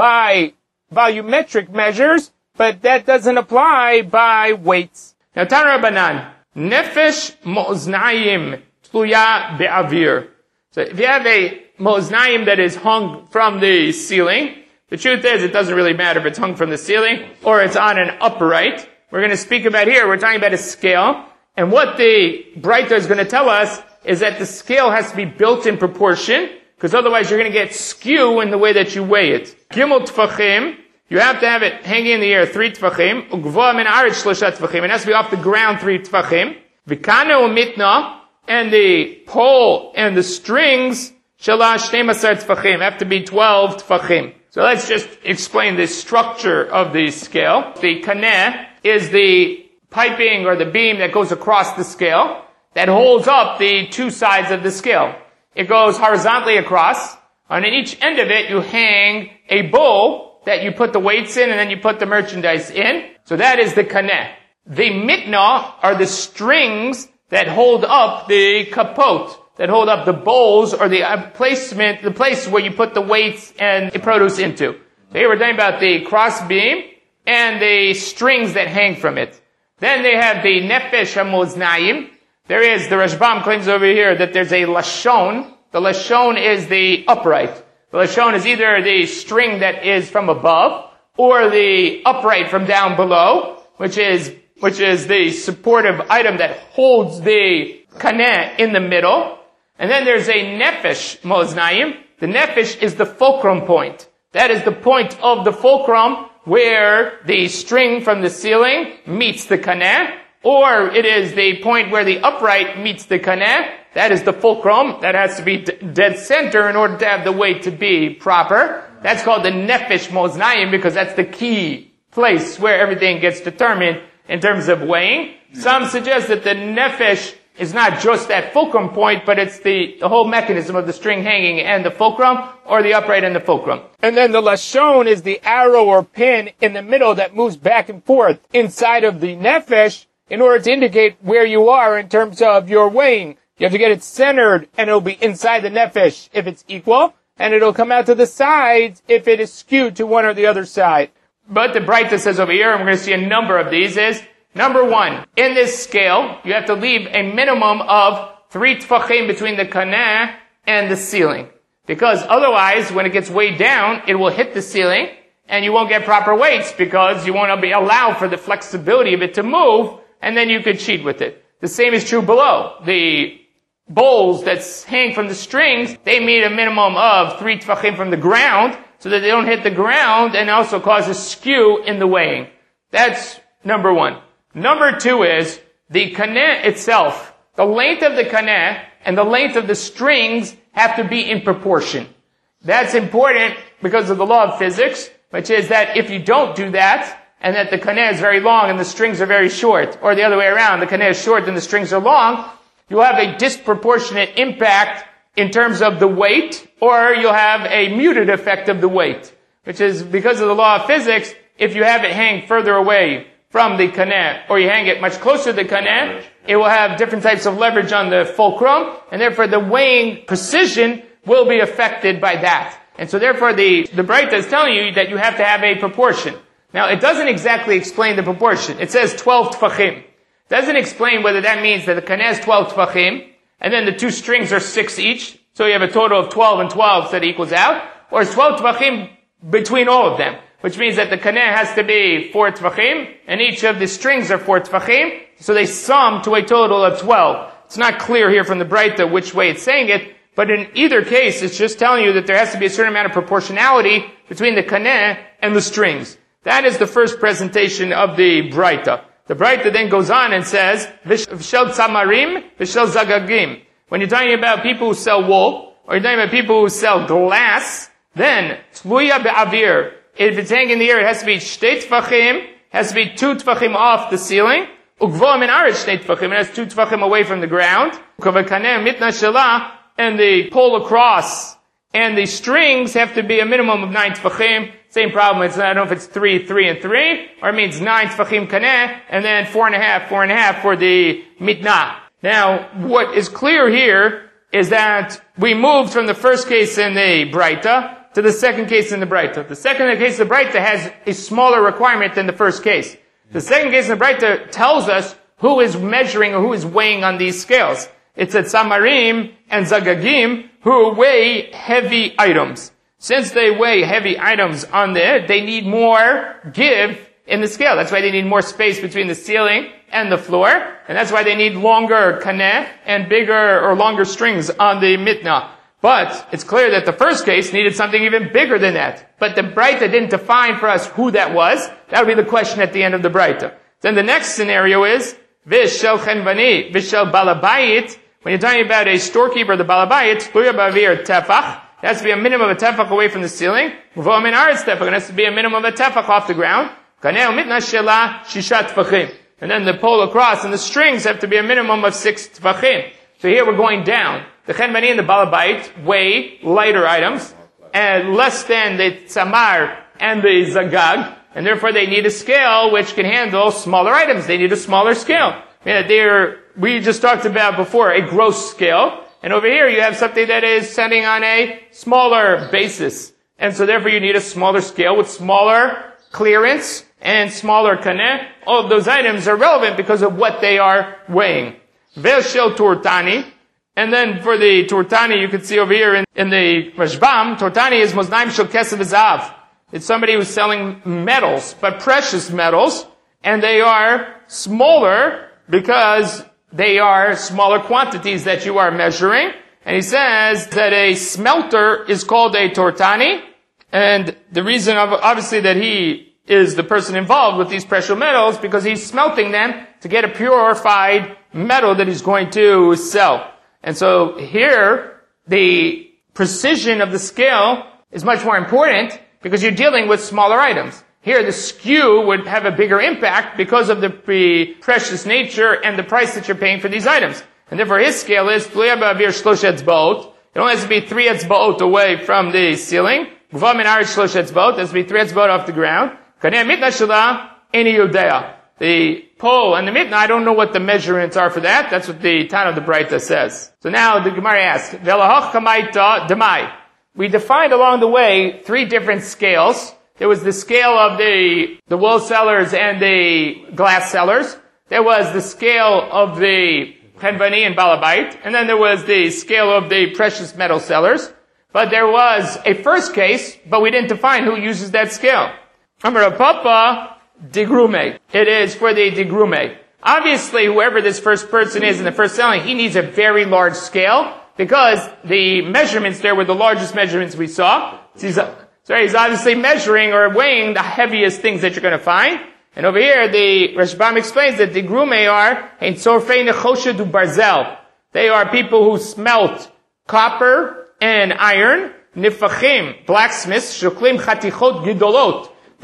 by volumetric measures, but that doesn't apply by weights. Now, Tana Rabbanan, nefesh mo'oznayim tluya be'avir. So if you have a mo'oznayim that is hung from the ceiling, the truth is it doesn't really matter if it's hung from the ceiling or it's on an upright. We're going to speak about here, we're talking about a scale. And what the Breita is going to tell us is that the scale has to be built in proportion, because otherwise you're going to get skew in the way that you weigh it. Gimel tfachim, you have to have it hanging in the air 3 tfachim. Ugvoa min aretz 3 tfachim. It has to be off the ground 3 tfachim. Vikana umitna, and the pole and the strings shalash 12 tfachim have to be 12 tfachim. So let's just explain the structure of the scale. The kaneh is the piping or the beam that goes across the scale that holds up the two sides of the scale. It goes horizontally across, and in each end of it you hang a bowl that you put the weights in and then you put the merchandise in. So that is the kaneh. The mitna are the strings that hold up the kapot, that hold up the bowls or the placement, the place where you put the weights and the produce into. So here we're talking about the cross beam and the strings that hang from it. Then they have the nefesh hamoznayim. There is, the Rashbam claims over here that there's a lashon. The lashon is the upright. The lashon is either the string that is from above or the upright from down below, which is the supportive item that holds the kaneh in the middle. And then there's a nefesh moznayim. The nefesh is the fulcrum point. That is the point of the fulcrum where the string from the ceiling meets the kaneh, or it is the point where the upright meets the kaneh. That is the fulcrum. That has to be dead center in order to have the weight to be proper. That's called the nefesh moznayim because that's the key place where everything gets determined in terms of weighing. Some suggest that the nefesh is not just that fulcrum point, but it's the whole mechanism of the string hanging and the fulcrum, or the upright and the fulcrum. And then the lashon is the arrow or pin in the middle that moves back and forth inside of the nefesh in order to indicate where you are in terms of your weighing. You have to get it centered, and it'll be inside the nefesh if it's equal, and it'll come out to the sides if it is skewed to one or the other side. But the Breita says over here, and we're going to see a number of these, is number 1, in this scale, you have to leave a minimum of 3 tfachim between the kaneh and the ceiling. Because otherwise, when it gets weighed down, it will hit the ceiling, and you won't get proper weights because you won't be allowed for the flexibility of it to move, and then you could cheat with it. The same is true below. The bowls that hang from the strings, they meet a minimum of 3 tfachim from the ground, so that they don't hit the ground and also cause a skew in the weighing. That's number 1. Number 2 is the kaneh itself. The length of the kaneh and the length of the strings have to be in proportion. That's important because of the law of physics, which is that if you don't do that, and that the kaneh is very long and the strings are very short, or the other way around, the kaneh is short and the strings are long, you'll have a disproportionate impact in terms of the weight, or you'll have a muted effect of the weight, which is because of the law of physics. If you have it hang further away from the kaneh, or you hang it much closer to the kaneh, it will have different types of leverage on the fulcrum, and therefore the weighing precision will be affected by that. And so therefore the Braita is telling you that you have to have a proportion. Now it doesn't exactly explain the proportion. It says 12 tfachim. It doesn't explain whether that means that the kaneh is 12 tfachim, and then the two strings are 6 each, so you have a total of 12 and 12 that equals out, or it's 12 tfachim between all of them, which means that the kaneh has to be 4 tfachim, and each of the strings are 4 tfachim, so they sum to a total of 12. It's not clear here from the Braita which way it's saying it, but in either case, it's just telling you that there has to be a certain amount of proportionality between the kaneh and the strings. That is the first presentation of the Braita. The Braita then goes on and says, V'shel tzamarim, v'shel zagagim. When you're talking about people who sell wool, or you're talking about people who sell glass, then, tluya be'avir. If it's hanging in the air, it has to be shtei tfachim, has to be 2 tfachim off the ceiling, ugvoa min aretz shtei tfachim, it has 2 tfachim away from the ground, kavakaneh mitna shelah, and the pole across, and the strings have to be a minimum of 9 tfachim. Same problem. I don't know if it's 3, 3, and 3, or it means 9 tfachim kaneh, and then 4.5, 4.5 for the mitnah. Now, what is clear here is that we moved from the first case in the Braita to the second case in the Braita. The second case in the Braita has a smaller requirement than the first case. The second case in the Braita tells us who is measuring or who is weighing on these scales. It's at Samarim and Zagagim who weigh heavy items. Since they weigh heavy items on there, they need more give in the scale. That's why they need more space between the ceiling and the floor. And that's why they need longer kaneh and bigger or longer strings on the mitnah. But it's clear that the first case needed something even bigger than that. But the Braita didn't define for us who that was. That would be the question at the end of the Braita. Then the next scenario is, Vishel chenvani, Vishel balabayit. When you're talking about a storekeeper, the balabayit, tluya ba'avir tefach. It has to be a minimum of a tefach away from the ceiling. Uvah min aretz tefach. It has to be a minimum of a tefach off the ground. Kaneh mitna shelah shishat tefachim. And then the pole across and the strings have to be a minimum of 6 tefachim. So here we're going down. The chenvani and the balabait weigh lighter items, and less than the tzamar and the zagag, and therefore they need a scale which can handle smaller items. They need a smaller scale. We just talked about before a gross scale. And over here you have something that is setting on a smaller basis. And so therefore you need a smaller scale with smaller clearance and smaller kaneh. All of those items are relevant because of what they are weighing. Ve'shel turtani. And then for the turtani, you can see over here in the Rashbam, turtani is moznaim shel kesef v'zahav. It's somebody who's selling metals, but precious metals, and they are smaller because they are smaller quantities that you are measuring. And he says that a smelter is called a tortani. And the reason, obviously, that he is the person involved with these precious metals, because he's smelting them to get a purified metal that he's going to sell. And so here, the precision of the scale is much more important because you're dealing with smaller items. Here, the skew would have a bigger impact because of the precious nature and the price that you're paying for these items. And therefore, his scale is tluya ba'avir shlosh etzbaot. It only has to be 3 etzbaot away from the ceiling. Gvah min aretz shlosh etzbaot. It has to be 3 etzbaot off the ground. Kaneh mitna shelah eni yodea. The pole and the mitna, I don't know what the measurements are for that. That's what the Tana of the Braita says. So now the Gemara asks, Velahach kamaita demai. We defined along the way 3 different scales. There was the scale of the wool sellers and the glass sellers. There was the scale of the chenvani and balabait. And then there was the scale of the precious metal sellers. But there was a first case, but we didn't define who uses that scale. Amar Papa, digrume. It is for the digrume. Obviously, whoever this first person is in the first selling, he needs a very large scale because the measurements there were the largest measurements we saw. He's obviously measuring or weighing the heaviest things that you're going to find. And over here, the Rashbam explains that the digrume are in sorfei nechoshet u barzel. They are people who smelt copper and iron. Nifachim, blacksmiths, shuklim chatichot gidolot.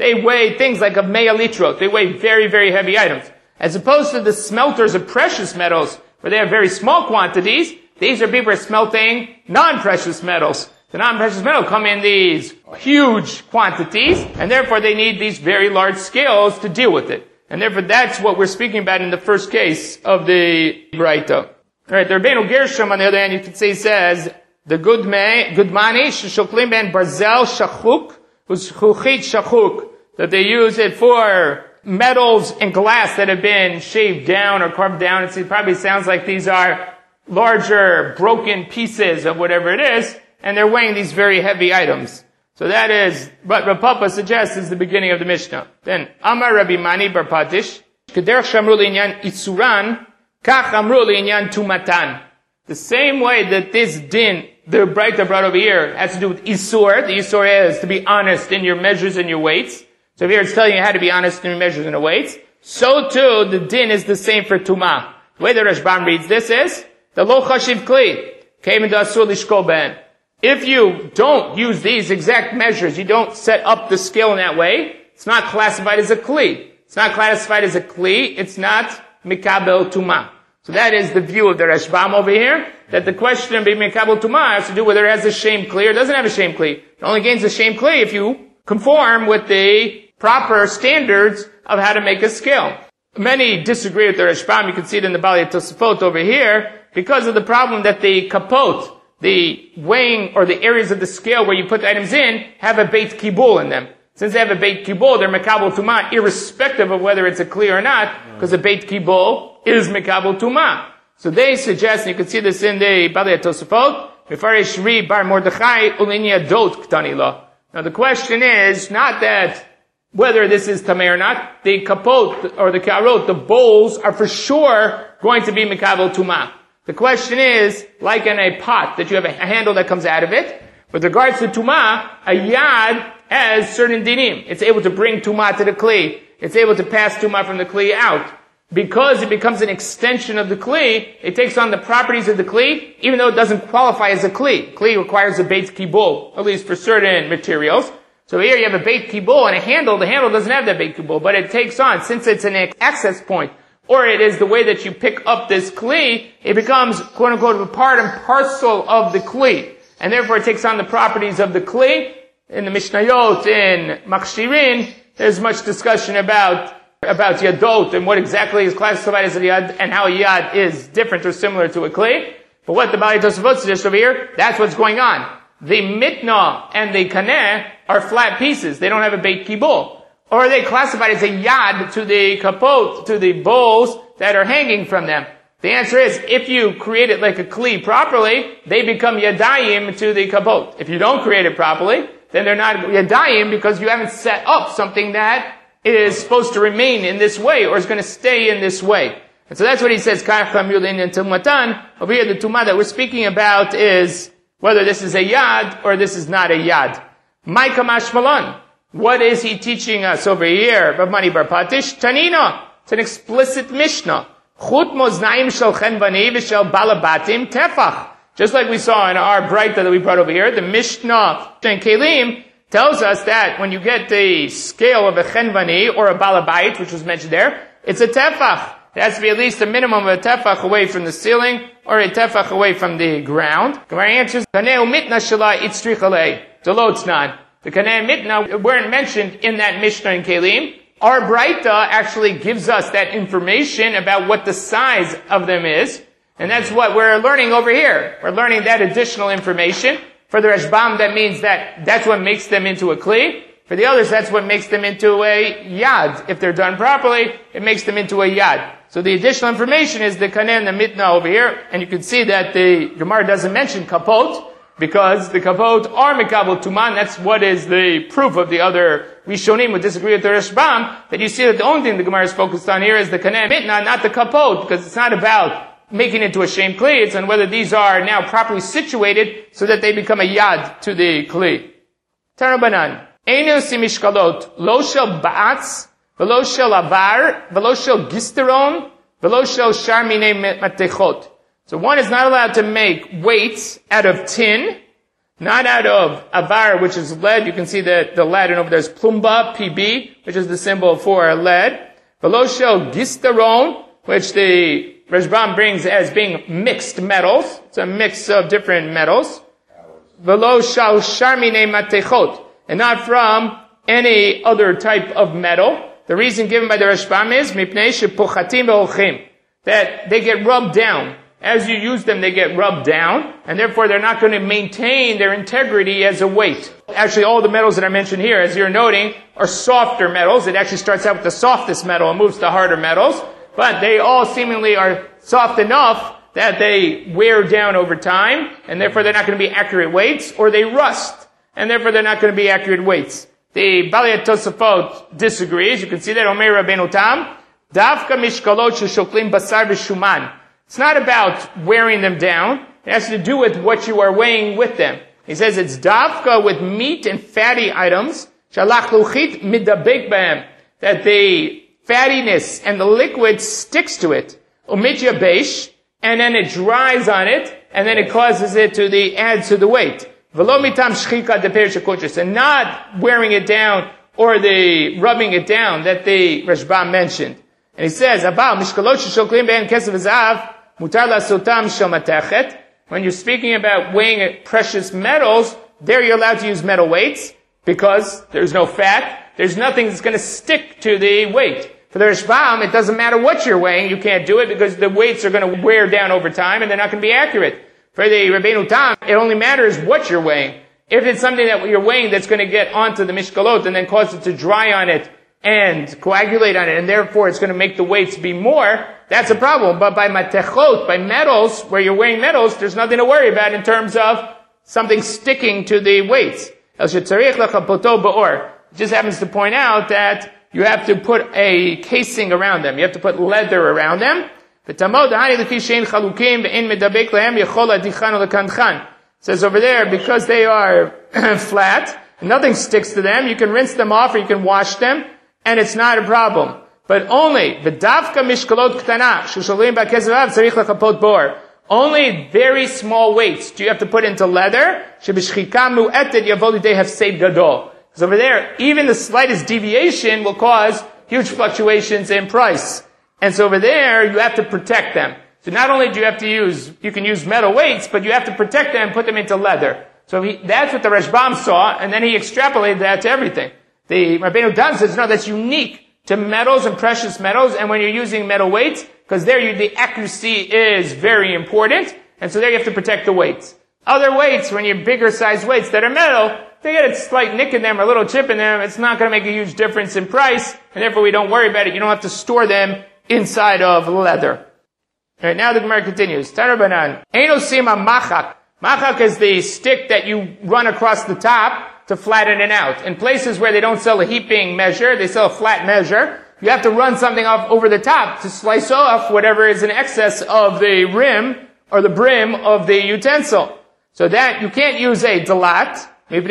they weigh things like a mea litrot. They weigh very, very heavy items. As opposed to the smelters of precious metals, where they have very small quantities, these are people who are smelting non-precious metals. The non-precious metals come in these huge quantities, and therefore they need these very large scales to deal with it. And therefore that's what we're speaking about in the first case of the Braita. Alright, the Rabbeinu Gershom, on the other hand, you could say, says, the Gudmani, Sheshoklim ben Barzel Shachuk, Chuchit Shachuk, that they use it for metals and glass that have been shaved down or carved down. It probably sounds like these are larger, broken pieces of whatever it is, and they're weighing these very heavy items. So that is what Rav Papa suggests is the beginning of the Mishnah. Then, Amar Rabbi Mani bar Patish, Kederach shamru l'inyan itzuran, kach amru l'inyan tumatan. The same way that this din, the Braita brought over here, has to do with Isur. The Isur is to be honest in your measures and your weights. So here it's telling you how to be honest in your measures and your weights. So too, the din is the same for Tumah. The way the Rashbam reads this is, the lo chashiv kli, came into Asur lishkol ben. If you don't use these exact measures, you don't set up the scale in that way, it's not classified as a kli. It's not classified as a kli, it's not mikabel Tumah. So that is the view of the Rashbam over here, that the question of being Mikabel Tumah has to do whether it has a shame kli or doesn't have a shame kli. It only gains a shame kli if you conform with the proper standards of how to make a scale. Many disagree with the Rashbam. You can see it in the Bali Tosafot over here, because of the problem that the kapot, the weighing or the areas of the scale where you put the items in, have a beit kibul in them. Since they have a beit kibul, they're Mikabel Tumah, irrespective of whether it's a kli or not, because the beit kibul is Mikabel Tumah. So they suggest, and you can see this in the Bali Tosafot, Mefarish Ri bar Mordechai ulinya dot ktanila. Now the question is not that whether this is tamei or not. The kapot or the karot, the bowls, are for sure going to be Mikabel Tumah. The question is, like in a pot that you have a handle that comes out of it, with regards to Tumah, a yad has certain dinim. It's able to bring Tumah to the kli. It's able to pass Tumah from the kli out. Because it becomes an extension of the kli, it takes on the properties of the kli, even though it doesn't qualify as a kli. Kli requires a beit kibul, at least for certain materials. So here you have a beit kibul and a handle. The handle doesn't have that beit kibul, but it takes on, since it's an access point, or it is the way that you pick up this kli, it becomes, quote unquote, a part and parcel of the kli. And therefore it takes on the properties of the kli. In the Mishnayot, in Machshirin, there's much discussion about yadot and what exactly is classified as a yad and how a yad is different or similar to a kli. But what the Bali Tosafot suggests over here, that's what's going on. The mitna and the kaneh are flat pieces. They don't have a beit kibul. Or are they classified as a yad to the kapot, to the bowls that are hanging from them? The answer is, if you create it like a kli properly, they become yadayim to the kapot. If you don't create it properly, then they're not yadayim because you haven't set up something that is supposed to remain in this way or is going to stay in this way. And so that's what he says, over here the tumah that we're speaking about is whether this is a yad or this is not a yad. Maika mashmalan. What is he teaching us over here? Rav Mani bar Patish, Tanina. It's an explicit Mishnah. Chut moznaim shel chenvani v'shel balabatim tefach. Just like we saw in our Braita that we brought over here, the Mishnah in Kelim tells us that when you get the scale of a chenvani or a balabait, which was mentioned there, it's a tefach. It has to be at least a minimum of a tefach away from the ceiling or a tefach away from the ground. Gemara answers, Kaneh u'mitna shela itzrich alei. Delotznan. The Kaneh and Mitna weren't mentioned in that Mishnah in Kelim. Our Braita actually gives us that information about what the size of them is. And that's what we're learning over here. We're learning that additional information. For the Rashbam, that means that that's what makes them into a kli. For the others, that's what makes them into a yad. If they're done properly, it makes them into a yad. So the additional information is the Kaneh and the Mitna over here. And you can see that the Gemara doesn't mention kapot, because the kapot are Mikabel Tumah. That's what is the proof of the other Rishonim would disagree with the Rashbam, that you see that the only thing the Gemara is focused on here is the Kaneh and Mitna, not the kapot, because it's not about making it into a shem kli, it's on whether these are now properly situated so that they become a yad to the kli. Tarabanan. Einu simishkalot, lo shel ba'atz, velo shel avar, velo shel gisteron, velo shel shar minei matechot. So one is not allowed to make weights out of tin, not out of avar, which is lead. You can see that the Latin over there is plumba, PB, which is the symbol for lead. Velo shel gisteron, which the Rashbam brings as being mixed metals. It's a mix of different metals. Velo shel sharmine matechot, and not from any other type of metal. The reason given by the Rashbam is mipnei shepochatim ve'olchim, that they get rubbed down. As you use them, they get rubbed down, and therefore they're not going to maintain their integrity as a weight. Actually, all the metals that I mentioned here, as you're noting, are softer metals. It actually starts out with the softest metal and moves to harder metals, but they all seemingly are soft enough that they wear down over time, and therefore they're not going to be accurate weights, or they rust, and therefore they're not going to be accurate weights. The Balei Tosafot disagrees. You can see that Omer Rabbeinu Tam, Davka mishkalot sheshoklim basar v'shuman. It's not about wearing them down. It has to do with what you are weighing with them. He says it's davka with meat and fatty items, shalach luchit midabek b'hem, that the fattiness and the liquid sticks to it, umitya beish, and then it dries on it, and then it causes it to add to the weight. V'lo mitam shchika deper shekutris, and not wearing it down or the rubbing it down that the Rashbam mentioned. And he says, Abal mishkalot sheshoklim be'en kesef v'zav, mutar lasotam shel matechet. When you're speaking about weighing precious metals, there you're allowed to use metal weights, because there's no fat, there's nothing that's going to stick to the weight. For the Rashbam, it doesn't matter what you're weighing, you can't do it because the weights are going to wear down over time and they're not going to be accurate. For the Rabbeinu Tam, it only matters what you're weighing. If it's something that you're weighing that's going to get onto the mishkalot and then cause it to dry on it and coagulate on it, and therefore it's going to make the weights be more, that's a problem. But by matechot, by metals, where you're weighing metals, there's nothing to worry about in terms of something sticking to the weights. It just happens to point out that you have to put a casing around them. You have to put leather around them. It says over there, because they are flat, nothing sticks to them, you can rinse them off or you can wash them, and it's not a problem. But only, only very small weights do you have to put into leather. Because over there, even the slightest deviation will cause huge fluctuations in price. And so over there, you have to protect them. So not only do you have to you can use metal weights, but you have to protect them and put them into leather. So that's what the Rashbam saw, and then he extrapolated that to everything. The Rabbeinu Tam says, no, that's unique to metals and precious metals, and when you're using metal weights, because there the accuracy is very important, and so there you have to protect the weights. Other weights, when you're bigger size weights that are metal, they get a slight nick in them or a little chip in them, it's not going to make a huge difference in price, and therefore we don't worry about it. You don't have to store them inside of leather. Alright, now the Gemara continues. Tarabanan. Eino sima machak. Machak is the stick that you run across the top to flatten it out. In places where they don't sell a heaping measure, they sell a flat measure, you have to run something off over the top to slice off whatever is in excess of the rim or the brim of the utensil. So that you can't use a dalat,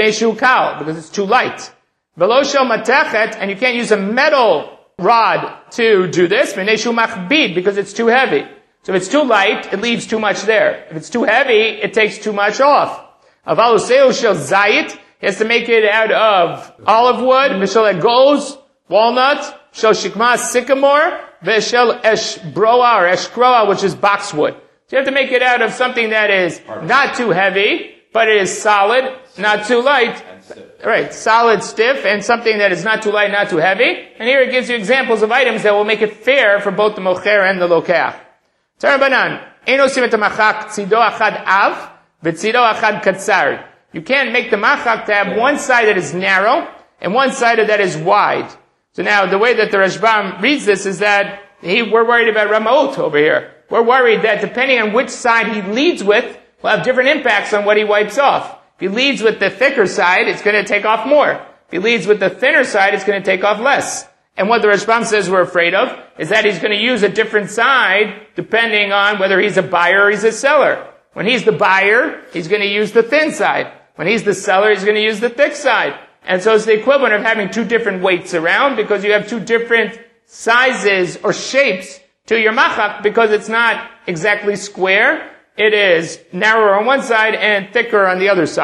because it's too light. Velo shel matechet, and you can't use a metal rod to do this, because it's too heavy. So if it's too light, it leaves too much there. If it's too heavy, it takes too much off. Avaluseu shel zayit, he has to make it out of olive wood, v'shel egos, walnut, shel shikma, sycamore, v'shel eshbroa or eshkroa, which is boxwood. So you have to make it out of something that is not too heavy, but it is solid, not too light. Right, solid, stiff, and something that is not too light, not too heavy. And here it gives you examples of items that will make it fair for both the mocher and the lokach. Tarabanan, eino sim et machak tzido achad av, v'tzido achad katzar. You can't make the machak to have one side that is narrow and one side that is wide. So now the way that the Rashbam reads this is that we're worried about Ramaut over here. We're worried that depending on which side he leads with, will have different impacts on what he wipes off. If he leads with the thicker side, it's going to take off more. If he leads with the thinner side, it's going to take off less. And what the Rashbam says we're afraid of is that he's going to use a different side depending on whether he's a buyer or he's a seller. When he's the buyer, he's going to use the thin side. When he's the seller, he's going to use the thick side. And so it's the equivalent of having two different weights around because you have two different sizes or shapes to your machak because it's not exactly square. It is narrower on one side and thicker on the other side.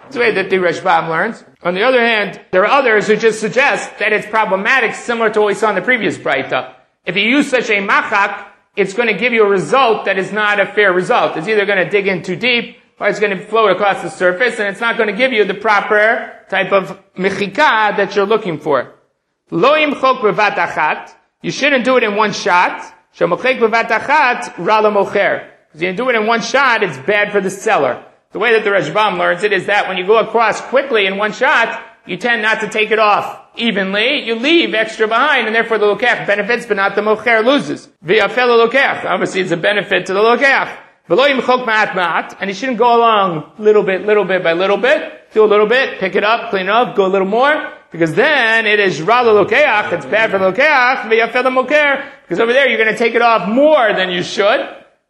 That's the way that the Rashbam learns. On the other hand, there are others who just suggest that it's problematic, similar to what we saw in the previous Braita. If you use such a machak, it's going to give you a result that is not a fair result. It's either going to dig in too deep, or it's going to float across the surface, and it's not going to give you the proper type of mechika that you're looking for. Lo yimchok bevat achat. You shouldn't do it in one shot. Shemochek bevat achat rala mocher. Because you do it in one shot, it's bad for the seller. The way that the Rashbam learns it is that when you go across quickly in one shot, you tend not to take it off evenly. You leave extra behind, and therefore the lokech benefits, but not the mocher loses. V'yafel lokech. Obviously, it's a benefit to the lokech. V'lo yimchok ma'at ma'at. And you shouldn't go along little bit by little bit. Do a little bit, pick it up, clean it up, go a little more. Because then it is rala lokeach. It's bad for the lokeach. V'yafel mocher. Because over there you're going to take it off more than you should.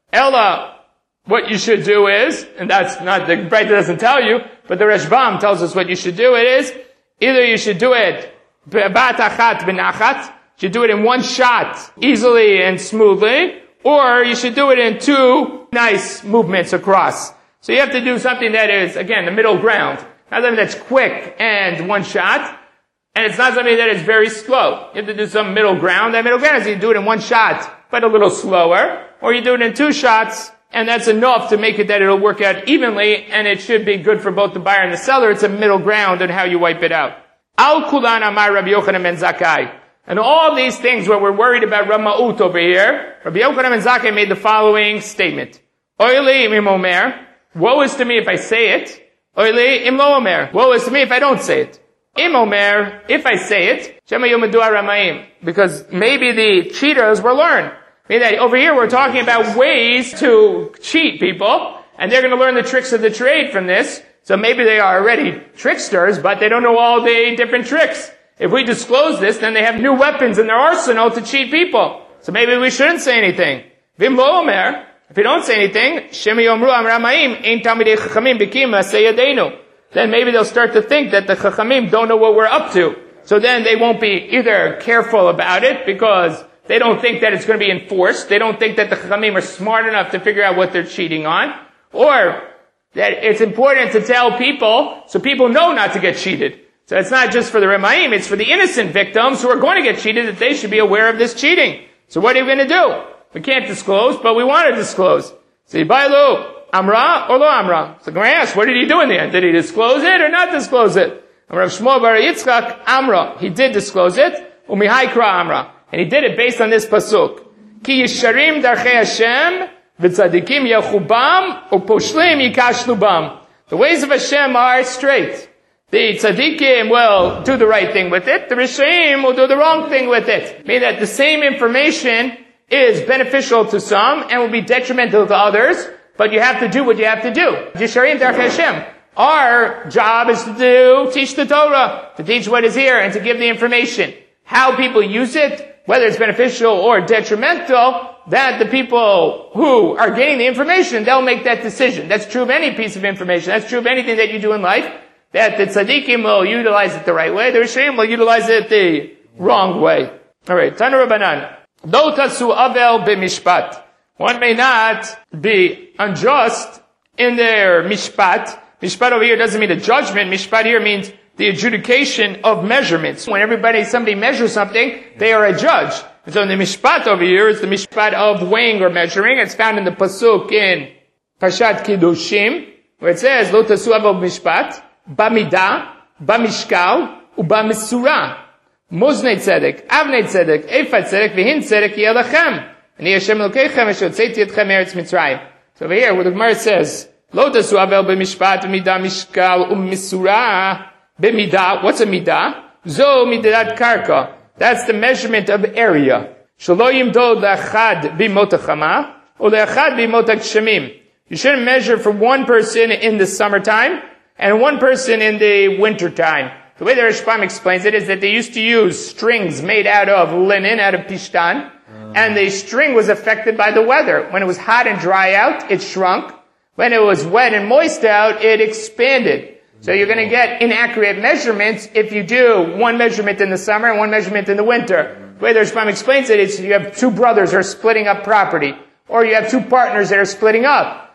Ella. What you should do is, and that's not, the Braita doesn't tell you, but the Rashbam tells us what you should do. It is, either you should do it, be'bat achat b'nachat, you should do it in one shot, easily and smoothly, or you should do it in two nice movements across. So you have to do something that is, again, the middle ground. Not something that's quick and one shot, and it's not something that is very slow. You have to do some middle ground. That middle ground is you do it in one shot, but a little slower, or you do it in two shots, and that's enough to make it that it'll work out evenly, and it should be good for both the buyer and the seller. It's a middle ground on how you wipe it out. Al kulan amar Rabbi Yochanan ben Zakkai. And all these things where we're worried about Rama'ut over here, Rabbi Yochanan ben Zakkai made the following statement. Oili im omer, woe is to me if I say it. Oili im lo omer, woe is to me if I don't say it. Im omer, if I say it, shema yomadu aramaim, because maybe the cheaters will learn. That over here we're talking about ways to cheat people, and they're going to learn the tricks of the trade from this. So maybe they are already tricksters, but they don't know all the different tricks. If we disclose this, then they have new weapons in their arsenal to cheat people. So maybe we shouldn't say anything. Vim lo omer, if you don't say anything, shemi yomru amramaim ein talmidei chachamim bikim asayadenu. Then maybe they'll start to think that the chachamim don't know what we're up to. So then they won't be either careful about it because they don't think that it's going to be enforced. They don't think that the Chachamim are smart enough to figure out what they're cheating on. Or that it's important to tell people so people know not to get cheated. So it's not just for the Remaim, it's for the innocent victims who are going to get cheated that they should be aware of this cheating. So what are you going to do? We can't disclose, but we want to disclose. So Yibailu, Amra or Lo Amra? So I'm going to ask, what did he do in the end? Did he disclose it or not disclose it? Rav Shmuel bar Yitzchak, Amra. He did disclose it. Umihai Kra Amra. And he did it based on this pasuk. Ki yisharim darchei Hashem, v'tzadikim yachubam, u'poshlim yikashlubam. The ways of Hashem are straight. The tzadikim will do the right thing with it. The rishaim will do the wrong thing with it. Meaning that the same information is beneficial to some and will be detrimental to others, but you have to do what you have to do. Yisharim darchei Hashem. Our job is to teach the Torah, to teach what is here, and to give the information. How people use it, whether it's beneficial or detrimental, that the people who are getting the information, they'll make that decision. That's true of any piece of information. That's true of anything that you do in life, that the tzaddikim will utilize it the right way, the rishaim will utilize it the wrong way. Alright, Tanu Rabbanan. Lo tasu avel b'mishpat. One may not be unjust in their mishpat. Mishpat over here doesn't mean a judgment. Mishpat here means the adjudication of measurements. When somebody measures something, they are a judge. And so the mishpat over here is the mishpat of weighing or measuring. It's found in the pasuk in Parshat Kiddushim, where it says, Lo tasu avel b'mishpat, b'midah, b'mishkal, u'b'misura. Moznei tzedek, avnei tzedek, eifat tzedek, v'hin tzedek yelachem. And Hashem Elokeichem asher tzeiti etchem eretz Mitzrayim. So over here, where the Gemara says, Lo tasu avel b'mishpat, b'midah, mishkal, u'misura. B'midah, what's a midah? Zo midat karka. That's the measurement of area. Shelo yimdod le'achad b'mot hachama, or le'achad b'mot hagshemim. You shouldn't measure for one person in the summertime, and one person in the wintertime. The way the Rashbam explains it is that they used to use strings made out of linen, out of pishtan, and the string was affected by the weather. When it was hot and dry out, it shrunk. When it was wet and moist out, it expanded. So you're going to get inaccurate measurements if you do one measurement in the summer and one measurement in the winter. The way the Rashbam explains it is you have two brothers who are splitting up property, or you have two partners that are splitting up.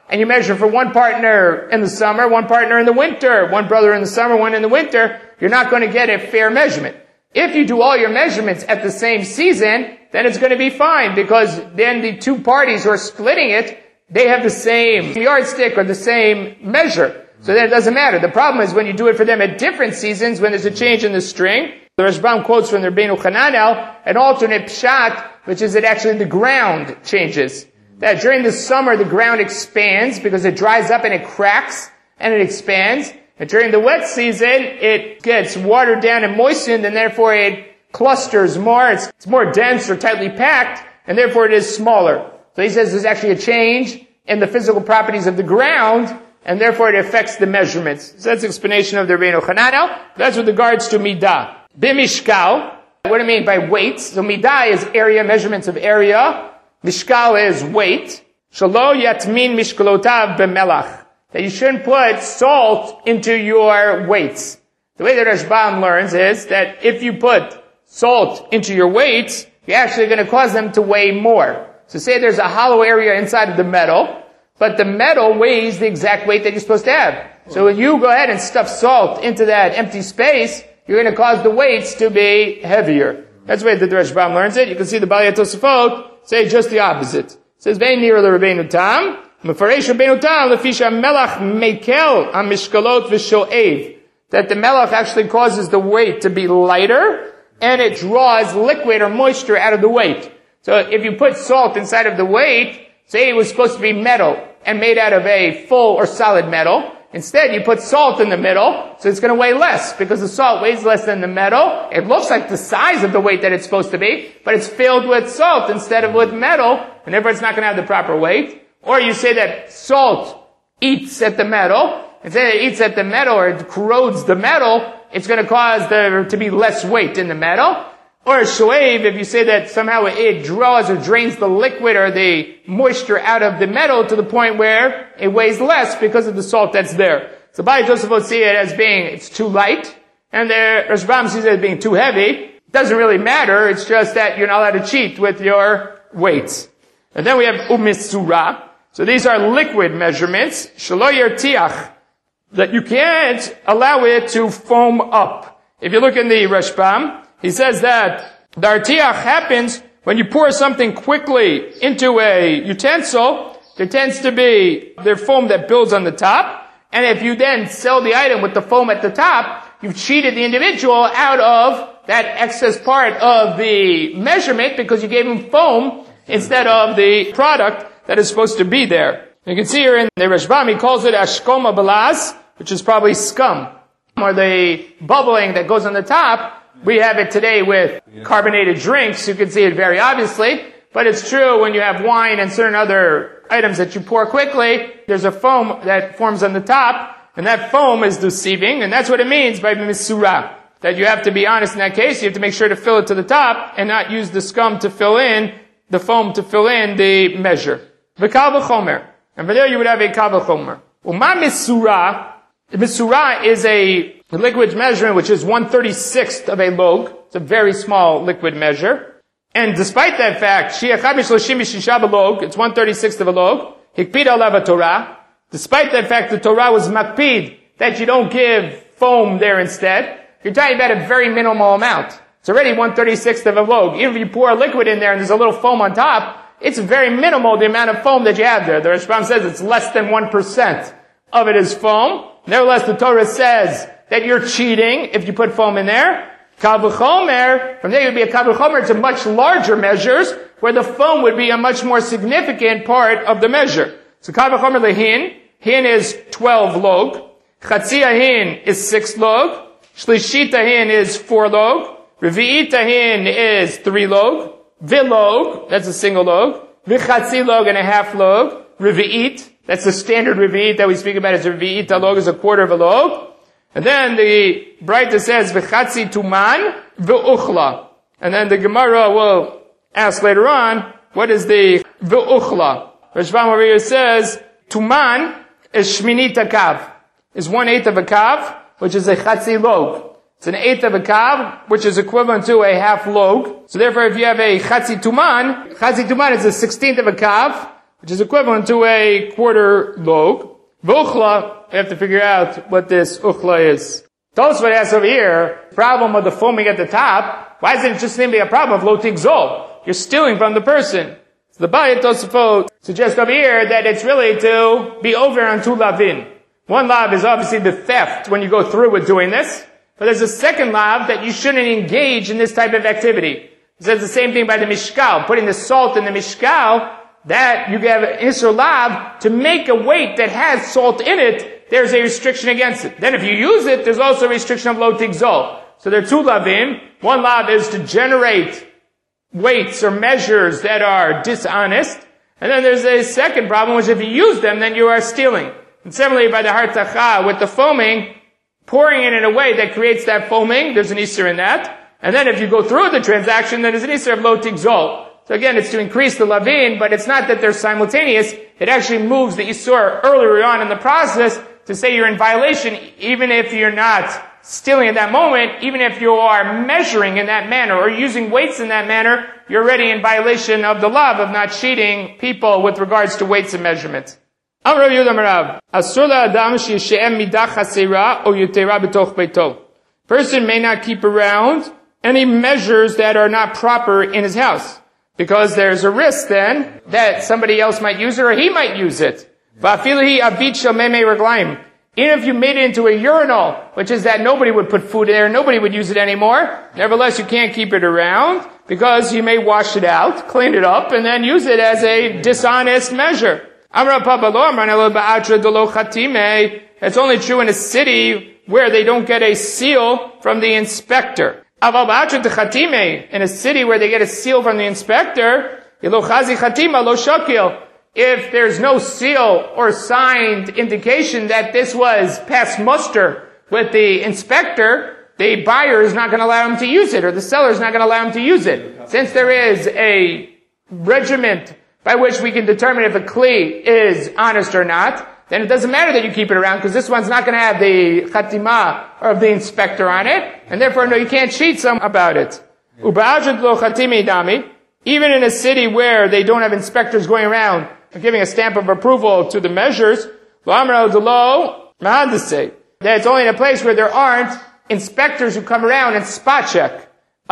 and you measure for one partner in the summer, one partner in the winter, one brother in the summer, one in the winter, you're not going to get a fair measurement. If you do all your measurements at the same season, then it's going to be fine, because then the two parties who are splitting it, they have the same yardstick or the same measure. So then it doesn't matter. The problem is when you do it for them at different seasons, when there's a change in the string. The Rashbam quotes from the Rabbeinu Hananel an alternate pshat, which is that actually the ground changes. That during the summer the ground expands because it dries up and it cracks and it expands. And during the wet season it gets watered down and moistened, and therefore it clusters more. It's more dense or tightly packed, and therefore it is smaller. So he says there's actually a change in the physical properties of the ground, and therefore it affects the measurements. So that's the explanation of the Rabbeinu Hananel. That's with regards to midah. Bimishkal, what do I mean by weight? So midah is area, measurements of area. Mishkal is weight. Shalo yatmin mishkalotav b'melach. That you shouldn't put salt into your weights. The way that Rashbam learns is that if you put salt into your weights, you're actually going to cause them to weigh more. So say there's a hollow area inside of the metal, but the metal weighs the exact weight that you're supposed to have. So when you go ahead and stuff salt into that empty space, you're going to cause the weights to be heavier. That's the way that the Rashbam learns it. You can see the Balei Tosafot say just the opposite. It says, Vein nira l'Rabbeinu Tam, Mefaresh Rabbeinu Tam, Lefisha melach mekel ha-mishkalot v'sho'ev. That the melach actually causes the weight to be lighter, and it draws liquid or moisture out of the weight. So if you put salt inside of the weight, say it was supposed to be metal and made out of a full or solid metal, instead you put salt in the middle, so it's going to weigh less, because the salt weighs less than the metal. It looks like the size of the weight that it's supposed to be, but it's filled with salt instead of with metal, and therefore it's not going to have the proper weight. Or you say that salt eats at the metal, instead it eats at the metal or it corrodes the metal, it's going to cause there to be less weight in the metal. Or shoev, if you say that somehow it draws or drains the liquid or the moisture out of the metal to the point where it weighs less because of the salt that's there. So Balei Tosafot see it as being, it's too light, and the Rashbam sees it as being too heavy. It doesn't really matter, it's just that you're not allowed to cheat with your weights. And then we have umisura. So these are liquid measurements, shelo yertiach, that you can't allow it to foam up. If you look in the Rashbam, he says that the artiach happens when you pour something quickly into a utensil. There tends to be the foam that builds on the top. And if you then sell the item with the foam at the top, you've cheated the individual out of that excess part of the measurement because you gave him foam instead of the product that is supposed to be there. You can see here in the Rashbam, he calls it ashkoma balaz, which is probably scum, or the bubbling that goes on the top. We have it today with carbonated drinks. You can see it very obviously. But it's true when you have wine and certain other items that you pour quickly, there's a foam that forms on the top, and that foam is deceiving, and that's what it means by misura. That you have to be honest in that case. You have to make sure to fill it to the top and not use the scum to fill in, the foam to fill in the measure. V'kal v'chomer. And for there you would have a kal v'chomer. Uma misura. The misura is a liquid measurement which is 1/36th of a log. It's a very small liquid measure. And despite that fact, it's 1/36th of a log. Hikpid alav Torah. Despite that fact, the Torah was makpid that you don't give foam there instead. You're talking about a very minimal amount. It's already 1/36th of a log. Even if you pour a liquid in there and there's a little foam on top, it's very minimal the amount of foam that you have there. The Rashbam says it's less than 1% of it is foam. Nevertheless, the Torah says that you're cheating if you put foam in there. Kal v'chomer, from there it would be a kal v'chomer to much larger measures, where the foam would be a much more significant part of the measure. So kal v'chomer lehin, hin is 12 log, chatzia hin is 6 log, shlishita hin is 4 log, revi'ita hin is 3 log, vilog, that's a single log, v'chatzi log and a half log, revi'it, that's the standard revi'it that we speak about as revi'it, a log is a quarter of a log. And then the Braita says, v'chatzi tuman v'uchla. And then the Gemara will ask later on, what is the v'uchla? Rashbam over here says, tuman is shminit kav, is 1/8 of a kav, which is a chatzi log. It's 1/8 of a kav, which is equivalent to a half log. So therefore, if you have a chatzi tuman is a 1/16 of a kav, which is equivalent to a quarter log. V'uchla, we have to figure out what this uchla is. Tosfot asks over here, problem of the foaming at the top, why isn't it just simply a problem of lo tigzol? You're stealing from the person. So the Bayit Tosfot suggests over here that it's really to be over on two lavin. One lav is obviously the theft when you go through with doing this, but there's a second lav that you shouldn't engage in this type of activity. It says the same thing by the mishkal, putting the salt in the mishkal, that you have an isur lav to make a weight that has salt in it, there's a restriction against it. Then if you use it, there's also a restriction of lo tigzol. So there are two lavim. One lav is to generate weights or measures that are dishonest. And then there's a second problem, which if you use them, then you are stealing. And similarly, by the hartacha, with the foaming, pouring it in a way that creates that foaming, there's an isur in that. And then if you go through the transaction, then there's an isur of lo tigzol. So again, it's to increase the lavin, but it's not that they're simultaneous. It actually moves the isur earlier on in the process to say you're in violation, even if you're not stealing at that moment, even if you are measuring in that manner or using weights in that manner, you're already in violation of the law of not cheating people with regards to weights and measurements. Person may not keep around any measures that are not proper in his house, because there's a risk then that somebody else might use it or he might use it. Even if you made it into a urinal, which is that nobody would put food there, nobody would use it anymore, nevertheless you can't keep it around because you may wash it out, clean it up, and then use it as a dishonest measure. It's only true in a city where they don't get a seal from the inspector. In a city where they get a seal from the inspector, if there's no seal or signed indication that this was past muster with the inspector, the buyer is not going to allow him to use it, or the seller is not going to allow him to use it. Since there is a regiment by which we can determine if a kli is honest or not, then it doesn't matter that you keep it around, because this one's not going to have the chatima of the inspector on it, and therefore, no, you can't cheat some about it. Even in a city where they don't have inspectors going around giving a stamp of approval to the measures, that it's only in a place where there aren't inspectors who come around and spot check.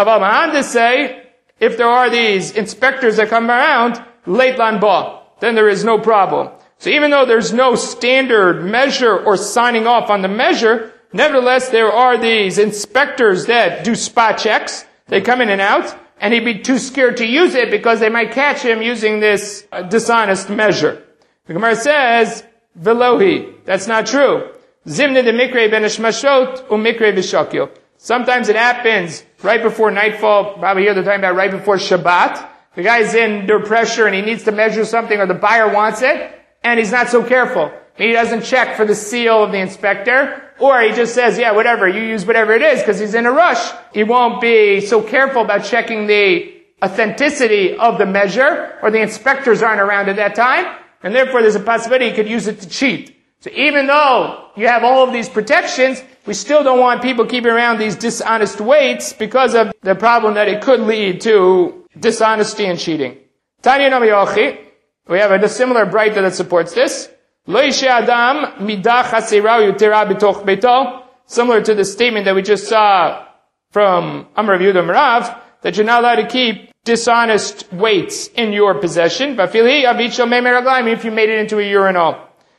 If there are these inspectors that come around, late lan ba, then there is no problem. So even though there's no standard measure or signing off on the measure, nevertheless there are these inspectors that do spot checks. They come in and out, and he'd be too scared to use it because they might catch him using this dishonest measure. The Gemara says, Velohi, that's not true. Zimne de mikre ben hashmashot umikre v'shakil. Sometimes it happens right before nightfall, probably here they're talking about right before Shabbat. The guy's under pressure and he needs to measure something, or the buyer wants it, and he's not so careful. He doesn't check for the seal of the inspector, or he just says, yeah, whatever, you use whatever it is, because he's in a rush. He won't be so careful about checking the authenticity of the measure, or the inspectors aren't around at that time, and therefore there's a possibility he could use it to cheat. So even though you have all of these protections, we still don't want people keeping around these dishonest weights because of the problem that it could lead to dishonesty and cheating. Tanya Nami Yochi, we have a similar braita that supports this. Similar to the statement that we just saw from Amar Yehuda Merav, that you're not allowed to keep dishonest weights in your possession. If you made it into a urinal.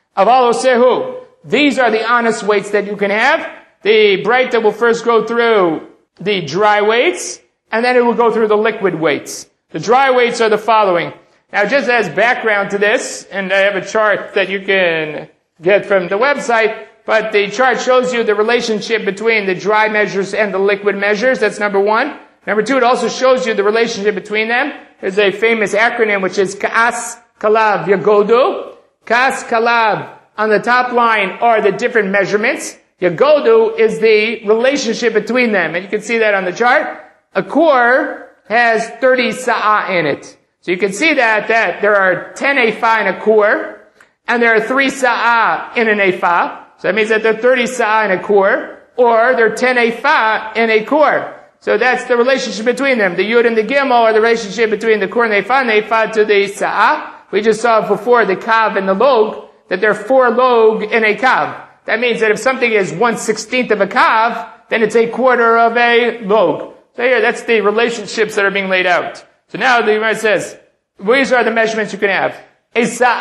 These are the honest weights that you can have. The braita will first go through the dry weights, and then it will go through the liquid weights. The dry weights are the following. Now, just as background to this, and I have a chart that you can get from the website, but the chart shows you the relationship between the dry measures and the liquid measures. That's number one. Number two, it also shows you the relationship between them. There's a famous acronym which is Ka'as, Kalav, Yagodu. Ka'as, Kalav, on the top line are the different measurements. Yagodu is the relationship between them. And you can see that on the chart. A kur has 30 sa'ah in it. So you can see that there are 10 ephah in a kur, and there are 3 sa'ah in an ephah. So that means that there are 30 sa'ah in a kur, or there are 10 ephah in a kur. So that's the relationship between them. The yud and the gimel are the relationship between the kur and the ephah to the sa'ah. We just saw before the kav and the log, that there are 4 log in a kav. That means that if something is 1/16 of a kav, then it's a quarter of a log. So here, that's the relationships that are being laid out. So now the Gemara says, these are the measurements you can have. A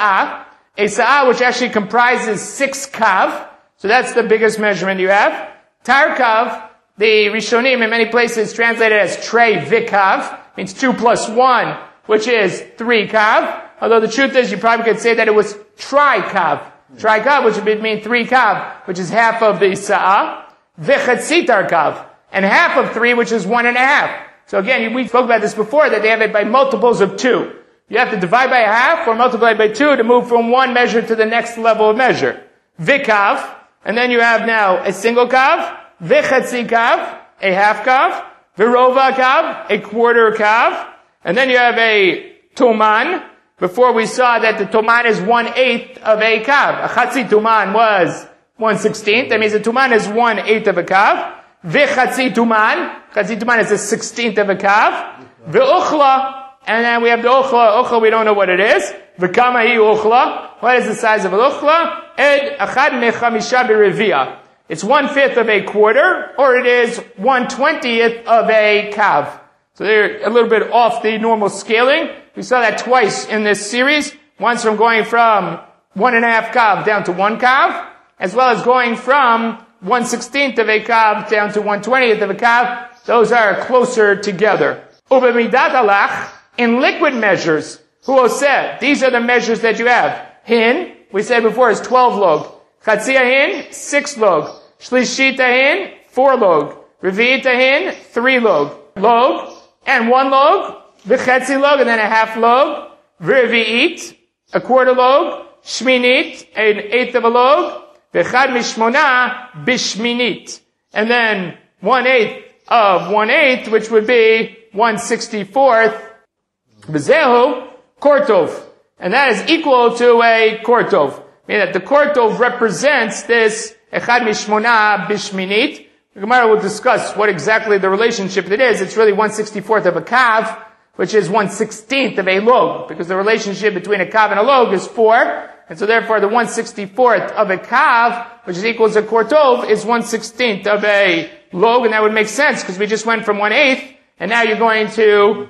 sa'ah, which actually comprises 6 kav. So that's the biggest measurement you have. Tar kav, the Rishonim in many places translated as trei vikav, means 2 plus 1, which is 3 kav. Although the truth is, you probably could say that it was tri-kav. Tri-kav, which would mean 3 kav, which is half of the sa'ah. V'chatzitar kav, and half of 3, which is 1.5. So again, we spoke about this before, that they have it by multiples of 2. You have to divide by a half or multiply by 2 to move from one measure to the next level of measure. Vikav, and then you have now a single kav, v'chatzi kav, a half kav, v'rova kav, a quarter kav, and then you have a tuman. Before we saw that the tuman is 1/8 of a kav. A chatzi tuman was 1/16. That means the tuman is 1/8 of a kav. V'chatzi tuman is a 16th of a kav. V'uchla, and then we have the uchla. Uchla, we don't know what it is. V'kama hi uchla. What is the size of an uchla? Ed achad mechamisha b'revia. It's 1/5 of a quarter, or it is 1/20th of a kav. So they're a little bit off the normal scaling. We saw that twice in this series. Once from going from 1.5 kav down to 1 kav, as well as going from 1/16th of a kav down to 1/20th of a kav. Those are closer together. Ubemidat alach, in liquid measures, who said, these are the measures that you have. Hin, we said before, is 12 log. Chatzia hin, 6 log. Shlishita hin, 4 log. Revi'ita hin, 3 log. Log, and 1 log. V'chetzi log, and then a half log. V'revi'it, a quarter log. Shminit, an 1/8 of a log. V'chad mishmona, bishminit. And then 1/8 of 1/8, which would be 1/64th. V'zehu, kortov. And that is equal to a kortov. Meaning that the kortov represents this echad mishmona, bishminit. The Gemara will discuss what exactly the relationship it is. It's really 1/64th of a kav, which is 1/16th of a log, because the relationship between a kav and a log is 4, and so therefore the 1/64th of a kav, which is equals a kortov, is 1/16th of a log, and that would make sense, because we just went from 1/8, and now you're going to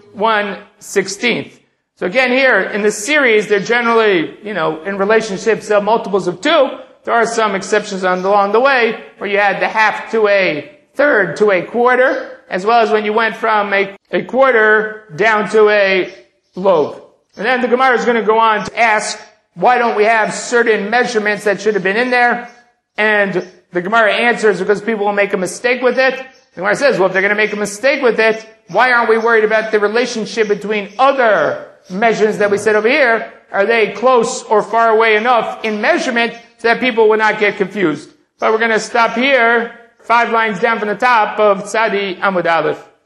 1/16th. So again here, in this series, they're generally, in relationships of multiples of 2. There are some exceptions along the way, where you had the half to a third to a quarter, as well as when you went from a quarter down to a log. And then the Gemara is going to go on to ask, why don't we have certain measurements that should have been in there? And the Gemara answers, because people will make a mistake with it. The Gemara says, well, if they're going to make a mistake with it, why aren't we worried about the relationship between other measurements that we said over here? Are they close or far away enough in measurement so that people will not get confused? But we're going to stop here, 5 lines down from the top of Tzadi Amud Aleph.